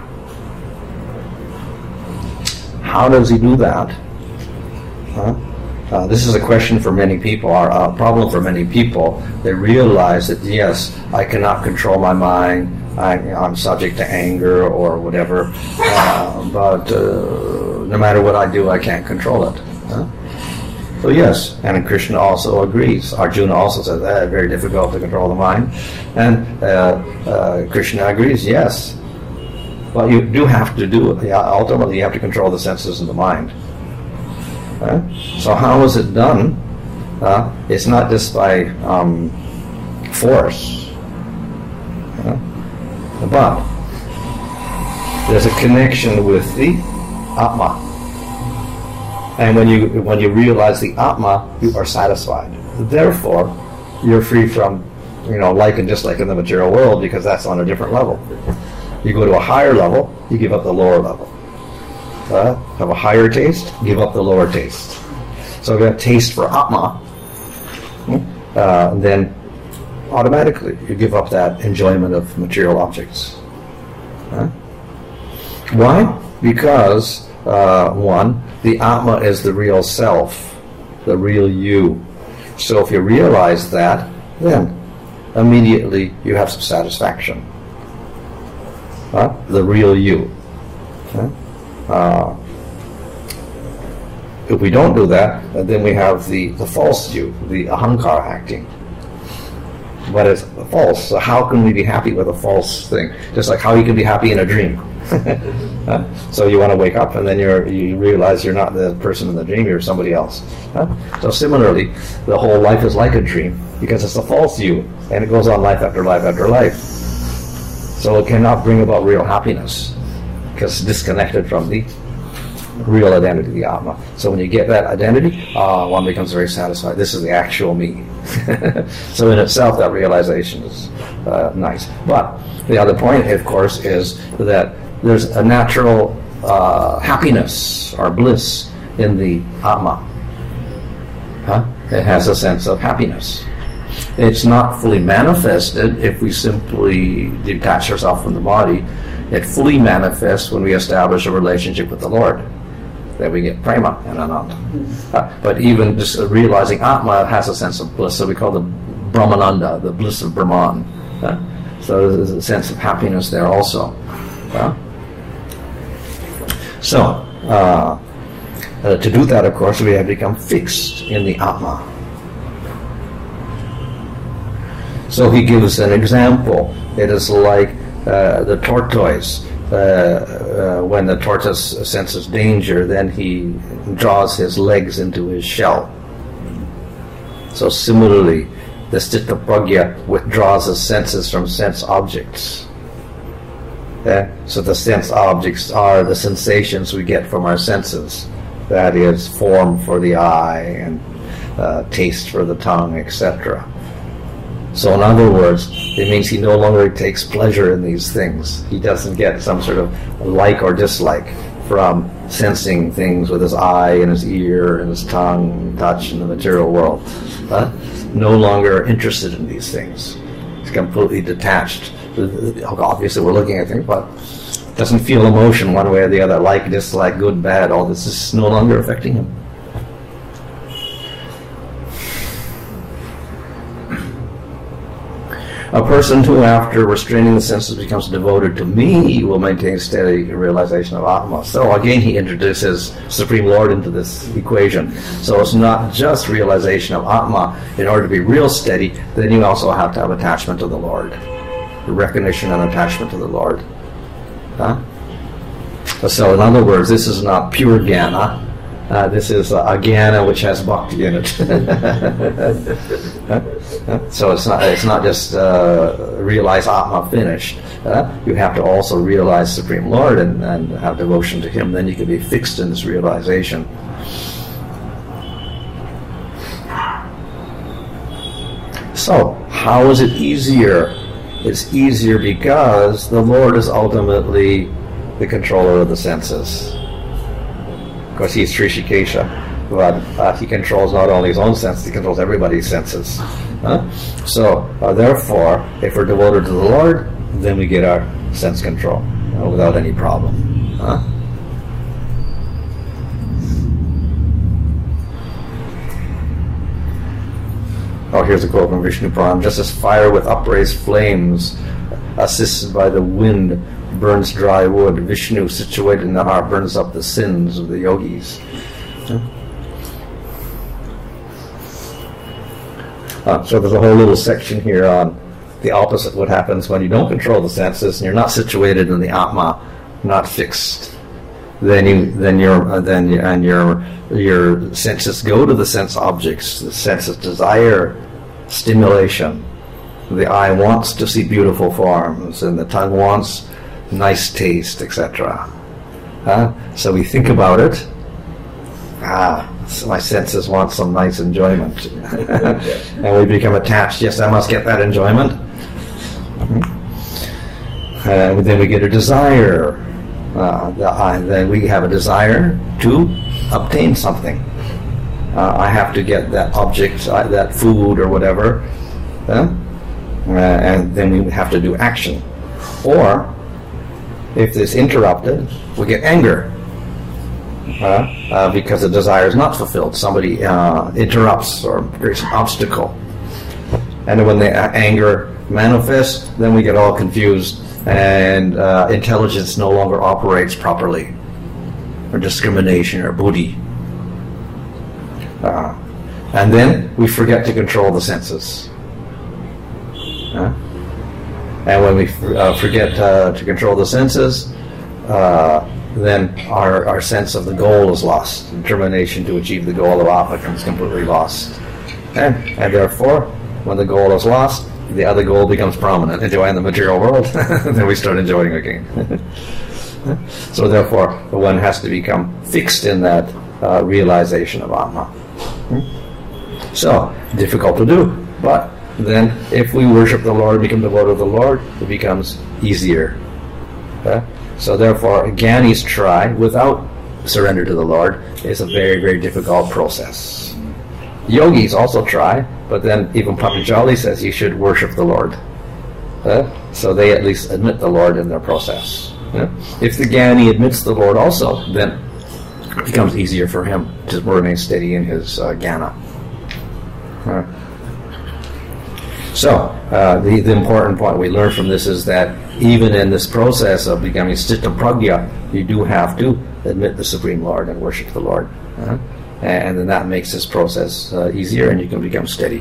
How does he do that? Huh? Uh, this is a question for many people, or a problem for many people. They realize that, yes, I cannot control my mind, I, I'm subject to anger or whatever, uh, but uh, no matter what I do, I can't control it. Huh? So yes, and Krishna also agrees. Arjuna also says that it's very difficult to control the mind. And uh, uh, Krishna agrees, yes. Well, you do have to do it. Yeah, ultimately, you have to control the senses and the mind. Uh, so how is it done? Uh, it's not just by um, force. Uh, but there's a connection with the Atma. And when you when you realize the Atma, you are satisfied. Therefore, you're free from, you know, like and dislike in the material world, because that's on a different level. You go to a higher level, you give up the lower level. Uh, have a higher taste, give up the lower taste. So if you have taste for Atma, uh, then automatically you give up that enjoyment of material objects. Uh, why? Because, uh, one, the Atma is the real self, the real you. So if you realize that, then immediately you have some satisfaction. Uh, the real you. Uh, uh, if we don't do that, then we have the, the false you, the ahankara acting. But it's false, so how can we be happy with a false thing? Just like how you can be happy in a dream. uh, so you want to wake up and then you're, you realize you're not the person in the dream, you're somebody else. Uh, so similarly, the whole life is like a dream because it's a false you, and it goes on life after life after life. So it cannot bring about real happiness because it's disconnected from the real identity, the Atma. So when you get that identity, uh, one becomes very satisfied. This is the actual me. So in itself, that realization is uh, nice. But the other point, of course, is that there's a natural uh, happiness or bliss in the Atma. Huh? It has a sense of happiness. It's not fully manifested if we simply detach ourselves from the body. It fully manifests when we establish a relationship with the Lord. Then we get prema and ananda. Uh, but even just realizing Atma has a sense of bliss, so we call the Brahmananda, the bliss of Brahman. Uh, so there's a sense of happiness there also. Uh, so, uh, uh, to do that, of course, we have become fixed in the Atma. So he gives an example. It is like uh, the tortoise. Uh, uh, when the tortoise senses danger, then he draws his legs into his shell. So similarly, the Citta-pragya withdraws his senses from sense objects. Uh, so the sense objects are the sensations we get from our senses. That is, form for the eye and uh, taste for the tongue, et cetera. So in other words, it means he no longer takes pleasure in these things. He doesn't get some sort of like or dislike from sensing things with his eye and his ear and his tongue, touch in the material world. Uh, no longer interested in these things. He's completely detached. Obviously we're looking at things, but doesn't feel emotion one way or the other, like, dislike, good, bad. All this is no longer affecting him. A person who, after restraining the senses, becomes devoted to me will maintain steady realization of Atma. So again, he introduces Supreme Lord into this equation. So it's not just realization of Atma. In order to be real steady, then you also have to have attachment to the Lord. The recognition and attachment to the Lord. Huh? So in other words, this is not pure jnana. Uh, this is a jnana which has bhakti in it. So it's not it's not just uh, realize Atma finished. Uh, you have to also realize Supreme Lord and, and have devotion to Him. Then you can be fixed in this realization. So, how is it easier? It's easier because the Lord is ultimately the controller of the senses. Of course, He's Trishikesha, but uh, He controls not only His own senses, He controls everybody's senses. Huh? So, uh, therefore, if we're devoted to the Lord, then we get our sense control uh, without any problem. Huh? Oh, here's a quote from Vishnu Puran. Just as fire with upraised flames, assisted by the wind, burns dry wood, Vishnu, situated in the heart, burns up the sins of the yogis. Uh, so there's a whole little section here on the opposite, what happens when you don't control the senses and you're not situated in the Atma, not fixed. Then you, then your, uh, then you, and your your senses go to the sense objects. The senses desire stimulation. The eye wants to see beautiful forms, and the tongue wants nice taste, et cetera. Huh? So we think about it. Ah, so my senses want some nice enjoyment, and we become attached. Yes, I must get that enjoyment. Mm-hmm. And then we get a desire. Uh, the, uh, then we have a desire to obtain something. Uh, I have to get that object, uh, that food or whatever, uh, uh, and then we have to do action. Or, if it's interrupted, we get anger uh, uh, because the desire is not fulfilled. Somebody uh, interrupts or creates an obstacle. And when the uh, anger manifests, then we get all confused. And uh, intelligence no longer operates properly, or discrimination, or buddhi. Uh, and then we forget to control the senses. Uh, and when we uh, forget uh, to control the senses, uh, then our, our sense of the goal is lost. Determination to achieve the goal of Atma becomes completely lost. And, and therefore, when the goal is lost, the other goal becomes prominent, enjoying the material world. Then we start enjoying again. So therefore, one has to become fixed in that uh, realization of Atma. So, difficult to do, but then if we worship the Lord, become devoted to the Lord, it becomes easier. Okay? So therefore, Jnanis try without surrender to the Lord. It's a very, very difficult process. Yogis also try, but then even Patanjali says you should worship the Lord. Uh, so they at least admit the Lord in their process. Uh, if the Jnani admits the Lord also, then it becomes easier for him to remain steady in his uh, jnana. Uh, so, uh, the, the important point we learn from this is that even in this process of becoming Sthita Prajna, you do have to admit the Supreme Lord and worship the Lord. Uh, and then that makes this process uh, easier, and you can become steady.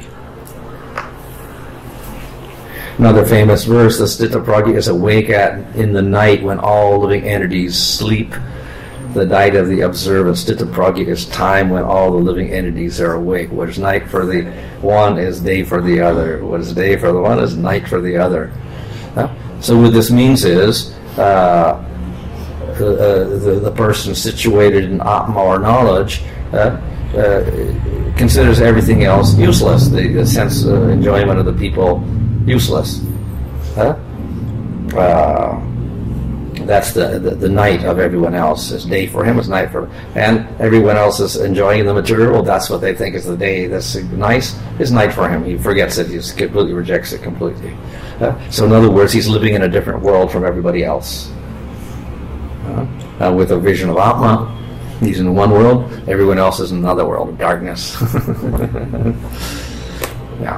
Another famous verse, the Sthita Prajna is awake at in the night when all living entities sleep. The night of the observant Sthita Prajna is time when all the living entities are awake. What is night for the one is day for the other. What is day for the one is night for the other. Uh, so what this means is uh, the, uh, the, the person situated in Atma or knowledge uh, uh, considers everything else useless. The, the sense of enjoyment of the people useless. Huh? Uh, that's the, the the night of everyone else. It's day for him, it's night for him. And everyone else is enjoying the material. That's what they think is the day that's nice. It's night for him. He forgets it. He completely rejects it completely. Uh, so in other words, he's living in a different world from everybody else. Uh, uh, with a vision of Atma, he's in one world. Everyone else is in another world of darkness. Yeah.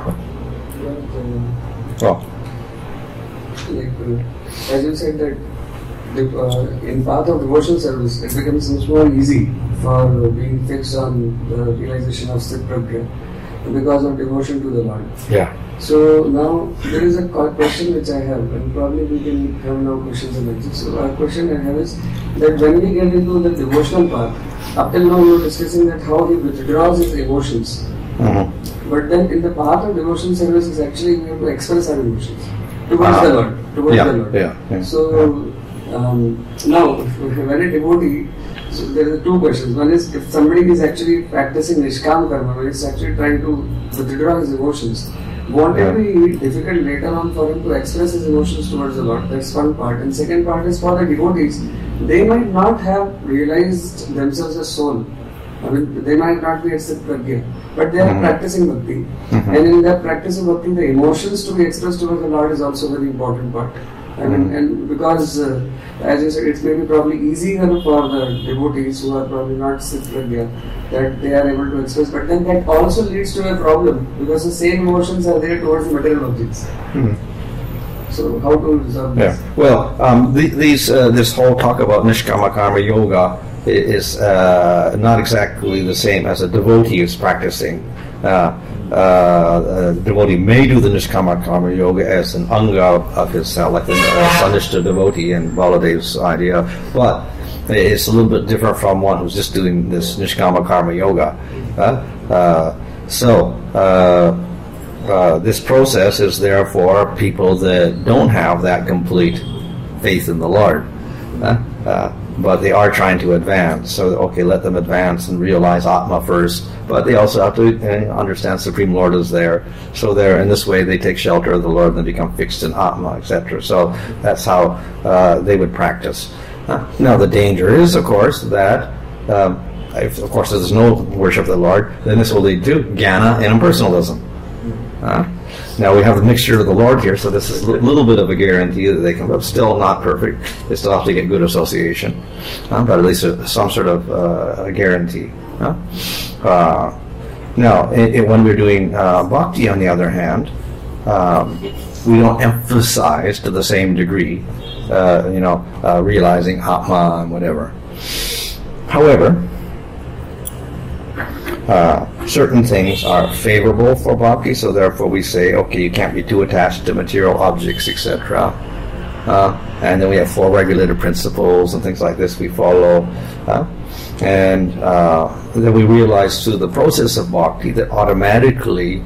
Well, like uh, as you said that the, uh, in path of devotional service, it becomes much more easy for being fixed on the realization of Sthita Prajna. because of devotion to the Lord. Yeah. So now there is a question which I have, and probably we can have now questions and answers. So our question I have is that when we get into the devotional path, up till now we were discussing that how he withdraws his emotions. Mm-hmm. But then in the path of devotion service is actually we have to express our emotions towards uh, the Lord. Towards yeah, the Lord. Yeah, yeah. So um, now when a devotee, so there are two questions. One is if somebody is actually practicing Nishkam Karma, when he's actually trying to withdraw his emotions, won't it be difficult later on for him to express his emotions towards the Lord? That's one part. And second part is for the devotees. They might not have realized themselves as soul. I mean, they might not be at Pragya, but they are mm-hmm. practicing Bhakti. Mm-hmm. And in that practice of Bhakti, the emotions to be expressed towards the Lord is also a very important part. I mean, mm-hmm. and because, uh, as you said, it's maybe probably easier for the devotees who are probably not Pragya, that they are able to express, but then that also leads to a problem because the same emotions are there towards material objects. Mm-hmm. So how to resolve this? Yeah. Well, um, the, these uh, this whole talk about Nishkama Karma Yoga is uh, not exactly the same as a devotee is practicing. Uh, uh, a devotee may do the Nishkama Karma Yoga as an anga of his, uh, like the uh, Sanishta devotee in Baladev's idea, but it's a little bit different from one who's just doing this Nishkama Karma Yoga. Uh, uh, so, uh, uh, this process is there for people that don't have that complete faith in the Lord. Uh, uh, but they are trying to advance. So, okay, let them advance and realize Atma first. But they also have to uh, understand Supreme Lord is there. So there, in this way, they take shelter of the Lord and they become fixed in Atma, et cetera. So that's how uh, they would practice. Uh, now, the danger is, of course, that um, if, of course, there's no worship of the Lord, then this will lead to jnana and impersonalism. Uh, now we have the mixture of the Lord here, so this is a little bit of a guarantee that they can, but still not perfect. They still have to get good association, uh, but at least a, some sort of uh, a guarantee. Uh, uh, now, it, it, when we're doing uh, bhakti, on the other hand, um, we don't emphasize to the same degree, uh, you know, uh, realizing Atma and whatever. However, Uh, certain things are favorable for bhakti, so therefore we say, okay, you can't be too attached to material objects, et cetera. Uh, and then we have four regulated principles and things like this we follow. Uh, and uh, then we realize through the process of bhakti that automatically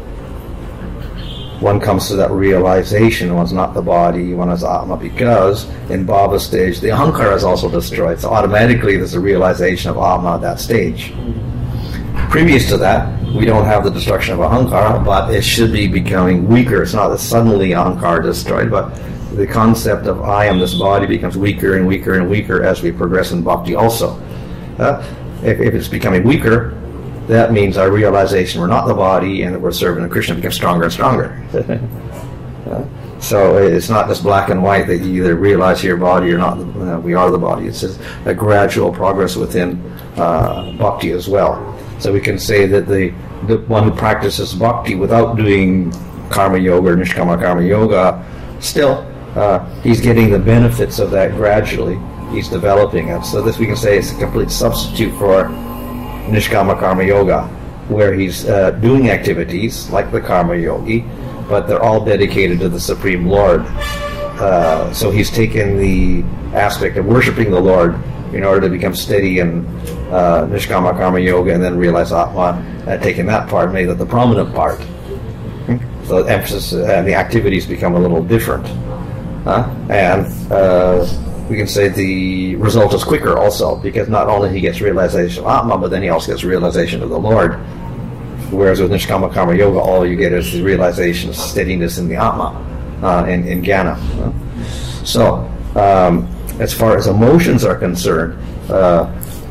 one comes to that realization one's not the body, one is Atma, because in Bhava stage the ahankara is also destroyed. So automatically there's a realization of Atma at that stage. Previous to that, we don't have the destruction of ahankara, but it should be becoming weaker. It's not that suddenly ahankara destroyed, but the concept of I am this body becomes weaker and weaker and weaker as we progress in bhakti also. Uh, if, if it's becoming weaker, that means our realization we're not the body and that we're serving Krishna becomes stronger and stronger. uh, so it's not just black and white that you either realize your body or not. Uh, we are the body. It's just a gradual progress within uh, bhakti as well. So we can say that the, the one who practices bhakti without doing karma yoga or nishkama karma yoga, still uh, he's getting the benefits of that gradually. He's developing it. So this we can say is a complete substitute for nishkama karma yoga, where he's uh, doing activities like the karma yogi, but they're all dedicated to the Supreme Lord. Uh, so he's taken the aspect of worshiping the Lord in order to become steady in uh, Nishkama Karma Yoga and then realize Atma, uh, taking that part, made it the prominent part. Hmm? So the emphasis and uh, the activities become a little different. Huh? And uh, we can say the result is quicker also, because not only he gets realization of Atma, but then he also gets realization of the Lord. Whereas with Nishkama Karma Yoga, all you get is the realization of steadiness in the Atma, uh, in, in Jnana. Huh? So, um, as far as emotions are concerned, uh,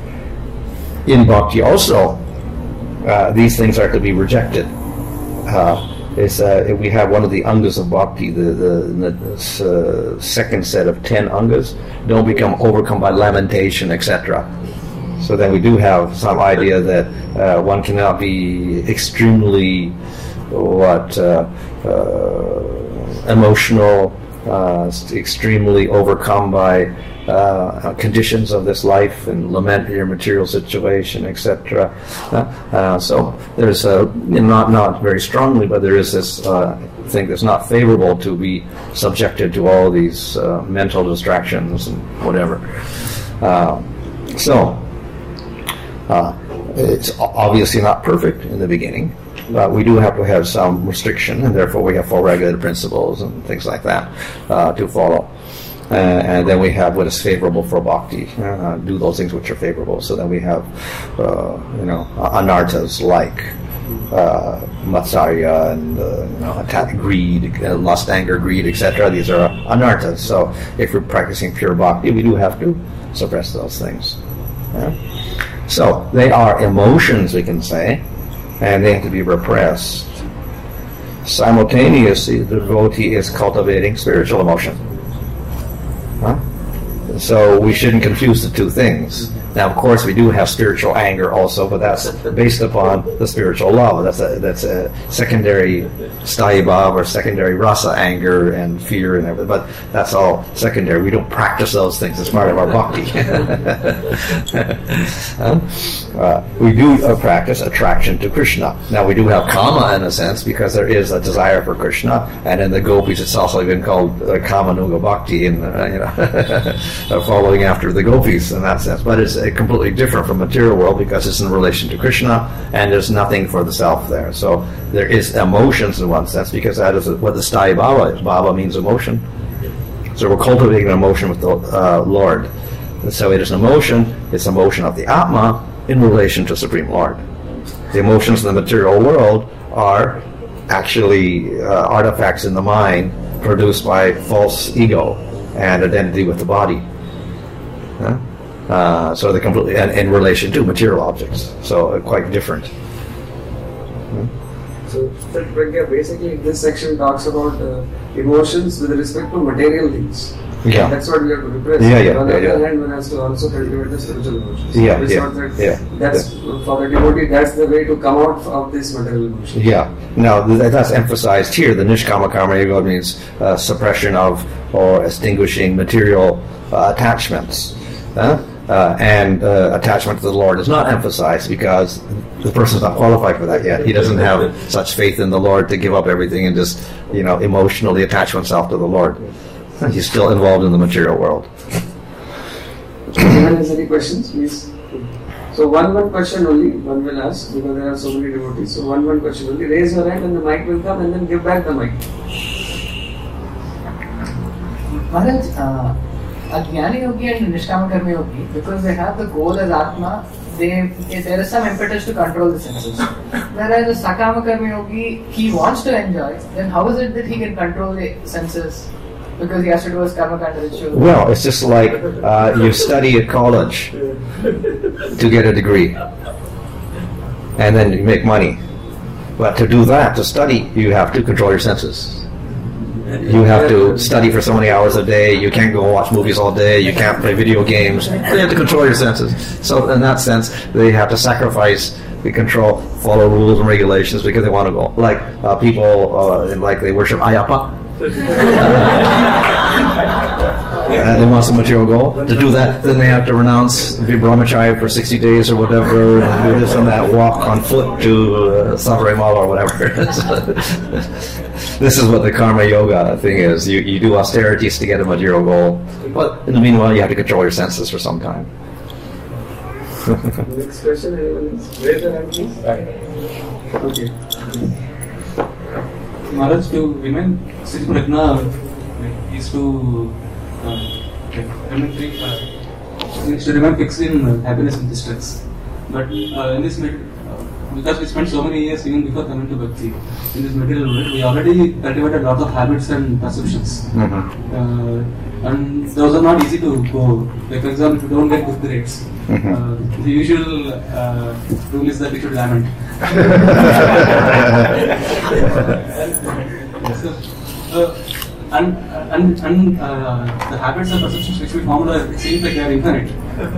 in bhakti also, uh, these things are to be rejected. Uh, it's, uh, we have one of the angas of bhakti, the, the, the uh, second set of ten angas, don't become overcome by lamentation, et cetera. So then we do have some idea that uh, one cannot be extremely what uh, uh, emotional uh, extremely overcome by uh, conditions of this life and lament your material situation, et cetera. Uh, uh, so there's a, not not very strongly, but there is this uh, thing that's not favorable to be subjected to all these uh, mental distractions and whatever. Uh, so uh, it's obviously not perfect in the beginning. But we do have to have some restriction, and therefore we have four regulated principles and things like that uh, to follow. Uh, and then we have what is favorable for bhakti, uh, do those things which are favorable. So then we have, uh, you know, anarthas like uh, matsarya and uh, you know, attack, greed, uh, lust, anger, greed, et cetera. These are anarthas. So if we're practicing pure bhakti, we do have to suppress those things. Yeah? So they are emotions, we can say, and they have to be repressed. Simultaneously, the devotee is cultivating spiritual emotion. Huh? So we shouldn't confuse the two things. Now, of course, we do have spiritual anger also, but that's based upon the spiritual love. That's a that's a secondary sthayi bhava or secondary rasa, anger and fear and everything. But that's all secondary. We don't practice those things as part of our bhakti. huh? uh, we do uh, practice attraction to Krishna. Now, we do have kama in a sense because there is a desire for Krishna, and in the gopis, it's also been called uh, kama-nuga bhakti, and uh, you know, following after the gopis in that sense. But it's completely different from material world because it's in relation to Krishna and there's nothing for the self there. So there is emotions in one sense because that is what the sthayi bhava is. Bhava means emotion. So we're cultivating an emotion with the uh, Lord. And so it is an emotion, it's an emotion of the Atma in relation to Supreme Lord. The emotions in the material world are actually uh, artifacts in the mind produced by false ego and identity with the body. Huh? Uh, so they're completely in, in relation to material objects, so uh, quite different. Hmm? So, Pragya, basically this section talks about uh, emotions with respect to material things. Yeah. That's what we have to repress. Yeah, yeah, On the yeah, other yeah. hand, one has to also cultivate the spiritual emotions. Yeah, It's yeah, not that yeah, That's yeah. for the devotee. That's the way to come out of this material emotion. Yeah. Now th- that's emphasized here. The nishkama karma yoga means uh, suppression of or extinguishing material uh, attachments. Huh? Uh, and uh, attachment to the Lord is not emphasized because the person is not qualified for that yet. He doesn't have such faith in the Lord to give up everything and just, you know, emotionally attach himself to the Lord. He's still involved in the material world. Anyone has any questions, please? So one one question only, one will ask because there are so many devotees. So one one question only. Raise your hand and the mic will come and then give back the mic. Maharaj, uh, a Jnani Yogi and Nishkama Karma Yogi, because they have the goal as Atma, they, there is some impetus to control the senses. Whereas a Sakama Karma Yogi, he wants to enjoy, then how is it that he can control the senses? Because he has to do his karma kanda ritual. Well, it's just like uh, you study at college to get a degree, and then you make money. But to do that, to study, you have to control your senses. You have to study for so many hours a day. You can't go watch movies all day. You can't play video games. You have to control your senses. So in that sense, they have to sacrifice the control, follow rules and regulations because they want to go. Like uh, people, uh, like they worship Ayappa. And they want some material goal. To do that, then they have to renounce be brahmachari for sixty days or whatever, and do this and that, walk on foot to uh, Sabarimala or whatever. This is what the karma yoga thing is. You you do austerities to get a material goal, but in the meanwhile, you have to control your senses for some time. Next question, anyone else? Raise your hand, please. Okay. Maharaj, to remain Sri Prajna is to uh, remain free, uh, is to remain fixed in uh, happiness and distress. But uh, in this uh, because we spent so many years even before coming to Bhakti in this material world, we already cultivated lots of habits and perceptions. Mm-hmm. Uh, and those are not easy to go. Like for example, if you don't get good grades, mm-hmm. uh, the usual uh, rule is that you should lament. so, uh, and and, and uh, the habits and perceptions which we formed, are, it seems like they are infinite.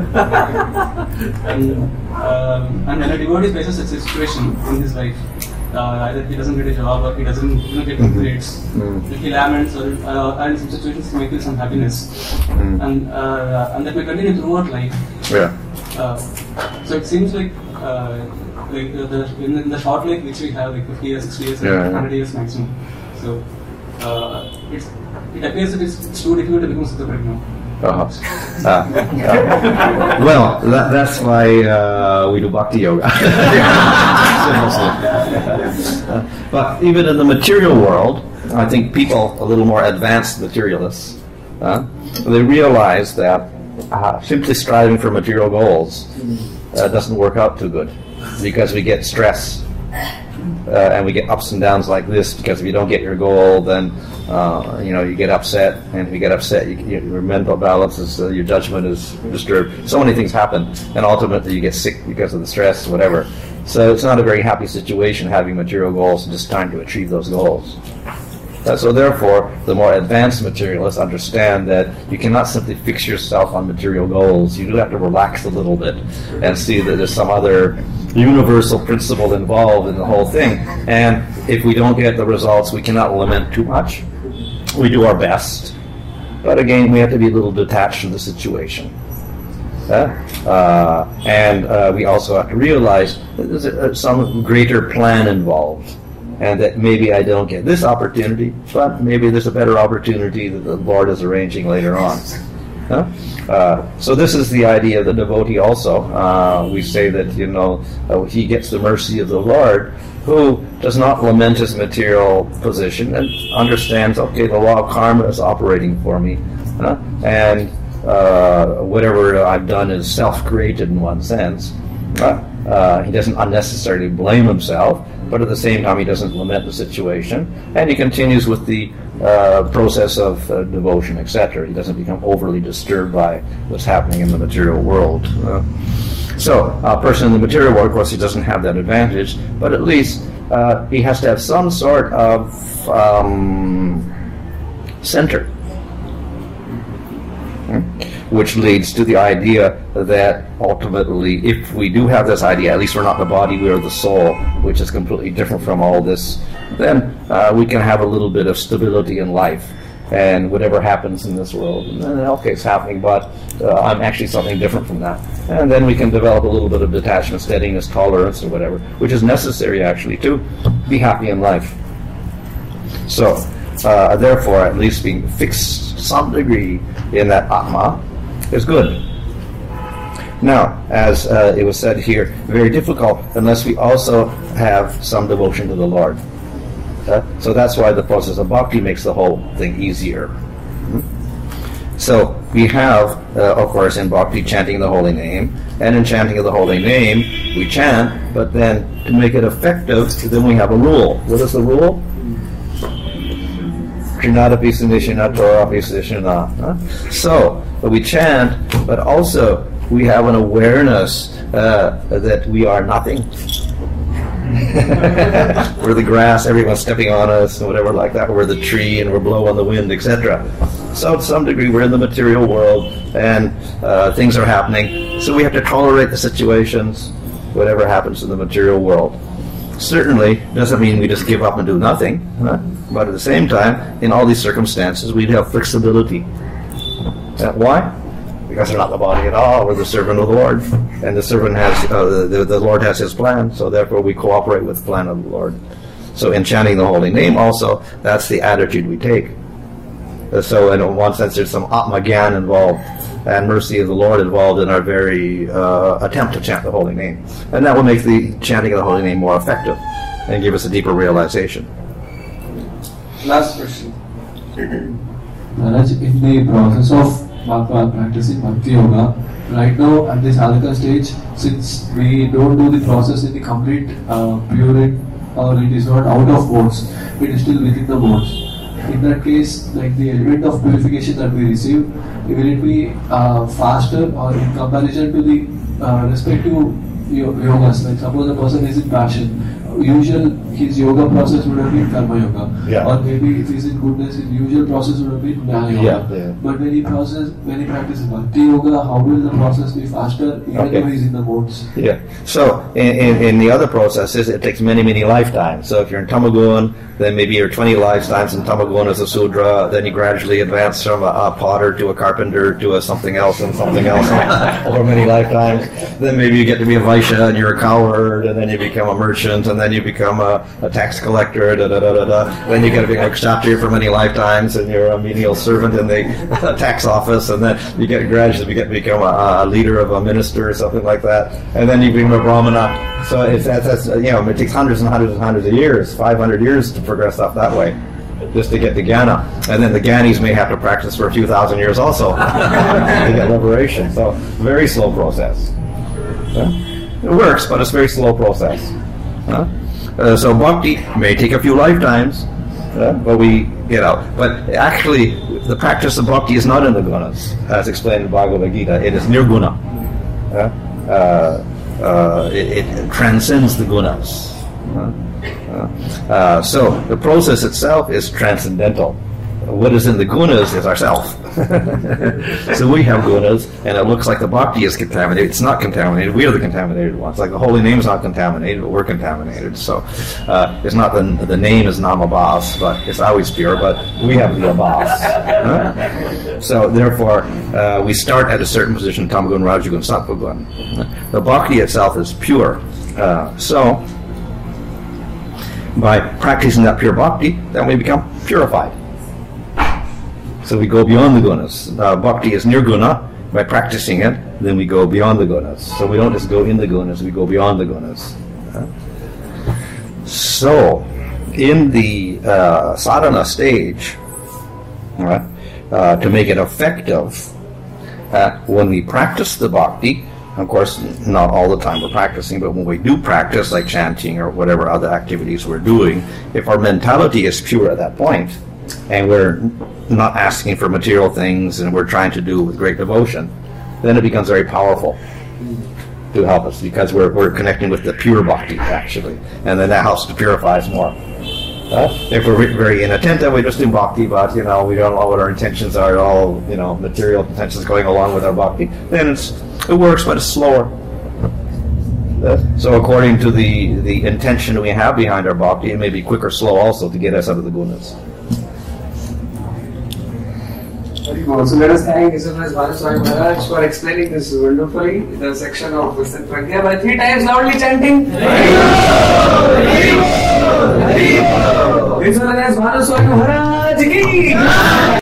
and, um, and when a devotee faces such a situation in his life, uh, either he doesn't get a job or he doesn't you know, get good grades. Mm-hmm. He laments, or uh, and in some situations he may feel some happiness, mm-hmm. and uh, and that may continue throughout life. Yeah. Uh, so it seems like uh, like uh, the, in, in the short life which we have, like fifty years, sixty years, yeah, one hundred years maximum. So uh, it's, it appears that it's, it's too difficult to become Siddha Prajna. Uh-huh. Uh, uh, well, that, that's why uh, we do bhakti yoga. uh, but even in the material world, I think people, a little more advanced materialists, uh, they realize that uh, simply striving for material goals uh, doesn't work out too good, because we get stress. Uh, and we get ups and downs like this, because if you don't get your goal, then uh, you know you get upset, and if you get upset, you, you, your mental balance is, uh, your judgment is disturbed. So many things happen, and ultimately you get sick because of the stress, whatever. So it's not a very happy situation having material goals and just trying to achieve those goals. Uh, so therefore, the more advanced materialists understand that you cannot simply fix yourself on material goals. You do have to relax a little bit and see that there's some other universal principle involved in the whole thing. And if we don't get the results, we cannot lament too much. We do our best. But again, we have to be a little detached from the situation. Uh, uh, and uh, we also have to realize that there's a, some greater plan involved. And that maybe I don't get this opportunity, but maybe there's a better opportunity that the Lord is arranging later on. Huh? Uh, so this is the idea of the devotee also. Uh, we say that, you know, uh, he gets the mercy of the Lord, who does not lament his material position and understands, okay, the law of karma is operating for me. Huh? And uh, whatever I've done is self-created in one sense. Huh? Uh, he doesn't unnecessarily blame himself, but at the same time he doesn't lament the situation, and he continues with the uh, process of uh, devotion, et cetera. He doesn't become overly disturbed by what's happening in the material world. Uh, so a person in the material world, of course, he doesn't have that advantage, but at least uh, he has to have some sort of um, center. Which leads to the idea that ultimately, if we do have this idea, at least we're not the body, we are the soul, which is completely different from all this, then uh, we can have a little bit of stability in life. And whatever happens in this world, and then, okay, it's happening, but uh, I'm actually something different from that. And then we can develop a little bit of detachment, steadiness, tolerance, or whatever, which is necessary actually to be happy in life. So, uh, therefore, at least being fixed to some degree in that Atma is good. Now, as uh, it was said here, very difficult unless we also have some devotion to the Lord. Uh, so that's why the process of bhakti makes the whole thing easier. Mm-hmm. So we have, uh, of course, in bhakti chanting the holy name, and in chanting of the holy name we chant, but then to make it effective, then we have a rule. What is the rule? Trinadapi Sundeshana Torapi Sundeshana. So we chant, but also we have an awareness uh, that we are nothing. We're the grass, everyone's stepping on us, and whatever like that. We're the tree, and we're blow on the wind, et cetera. So to some degree, we're in the material world, and uh, things are happening. So we have to tolerate the situations, whatever happens in the material world. Certainly doesn't mean we just give up and do nothing, huh? But at the same time, in all these circumstances, we'd have flexibility. Uh, why? Because we're not the body at all. We're the servant of the Lord, and the servant has uh, the, the Lord has His plan. So therefore, we cooperate with the plan of the Lord. So in chanting the holy name, also that's the attitude we take. Uh, so in one sense, there's some Atma Gyan involved, and mercy of the Lord involved in our very uh, attempt to chant the holy name, and that will make the chanting of the holy name more effective and give us a deeper realization. Last question. Maharaj, in the process of Bhakti practicing Bhakti Yoga, right now at this sadhaka stage, since we don't do the process in the complete uh, purity, or it is not out of modes, it is still within the modes. In that case, like the element of purification that we receive, will it be uh, faster or in comparison to the uh, respective yogas? Like suppose a person is in passion, usual his yoga process would have been karma yoga, Yeah. or maybe if he's in goodness, his usual process would have been jnana yoga. Yeah, yeah. But when he process, when he practices bhakti yoga, how will the process be faster even Okay. though he's in the modes? Yeah. So in, in, in the other processes, it takes many, many lifetimes. So if you're in Tamagun, then maybe you're twenty lifetimes in Tamagun as a Sudra, then you gradually advance from a, a potter to a carpenter to a something else and something else over many lifetimes. Then maybe you get to be a Vaishya and you're a cowherd, and then you become a merchant, and then you become a, a tax collector, da da da da da. Then you get to be a kshatriya for many lifetimes, and you're a menial servant in the tax office, and then you get gradually you get to become a, a leader of a minister or something like that, and then you become a brahmana. So it's that's, that's you know it takes hundreds and hundreds and hundreds of years, five hundred years to progress up that way, just to get the jnana. And then the jnanis may have to practice for a few thousand years also to get liberation. So very slow process. Yeah? It works, but it's a very slow process. Huh? Uh, so bhakti may take a few lifetimes, uh, but we get out. But actually, the practice of bhakti is not in the gunas, as explained in Bhagavad Gita. It is nirguna. Uh, uh, uh, it, it transcends the gunas. Uh, uh, uh, so the process itself is transcendental. What is in the gunas is ourself. So we have gunas, and it looks like the bhakti is contaminated. It's not contaminated. We are the contaminated ones. Like the holy name is not contaminated, but we're contaminated. So uh, it's not the the name is Namabhas, but it's always pure. But we have the abhas. Huh? So therefore, uh, we start at a certain position: Tamagun, Rajagun, Sattvagun. The bhakti itself is pure. Uh, so by practicing that pure bhakti, then we become purified. So we go beyond the gunas. Uh, bhakti is nirguna. By practicing it, then we go beyond the gunas. So we don't just go in the gunas, we go beyond the gunas. Uh, so, in the uh, sadhana stage, uh, uh, to make it effective, uh, when we practice the bhakti, of course, not all the time we're practicing, but when we do practice, like chanting or whatever other activities we're doing, if our mentality is pure at that point, and we're not asking for material things and we're trying to do with great devotion, then it becomes very powerful to help us, because we're, we're connecting with the pure bhakti, actually, and then that helps to purify us more. Uh, if we're very inattentive, we just do bhakti, but you know we don't know what our intentions are, all you know material intentions going along with our bhakti, then it's it works, but it's slower. Uh, so according to the the intention we have behind our bhakti, it may be quick or slow also to get us out of the gunas. So let us thank His Holiness Bhanu Swami Maharaj for explaining this wonderfully, the section of Wisdom Pragya, by three times loudly chanting His Holiness Bhanu Swami Maharaj ki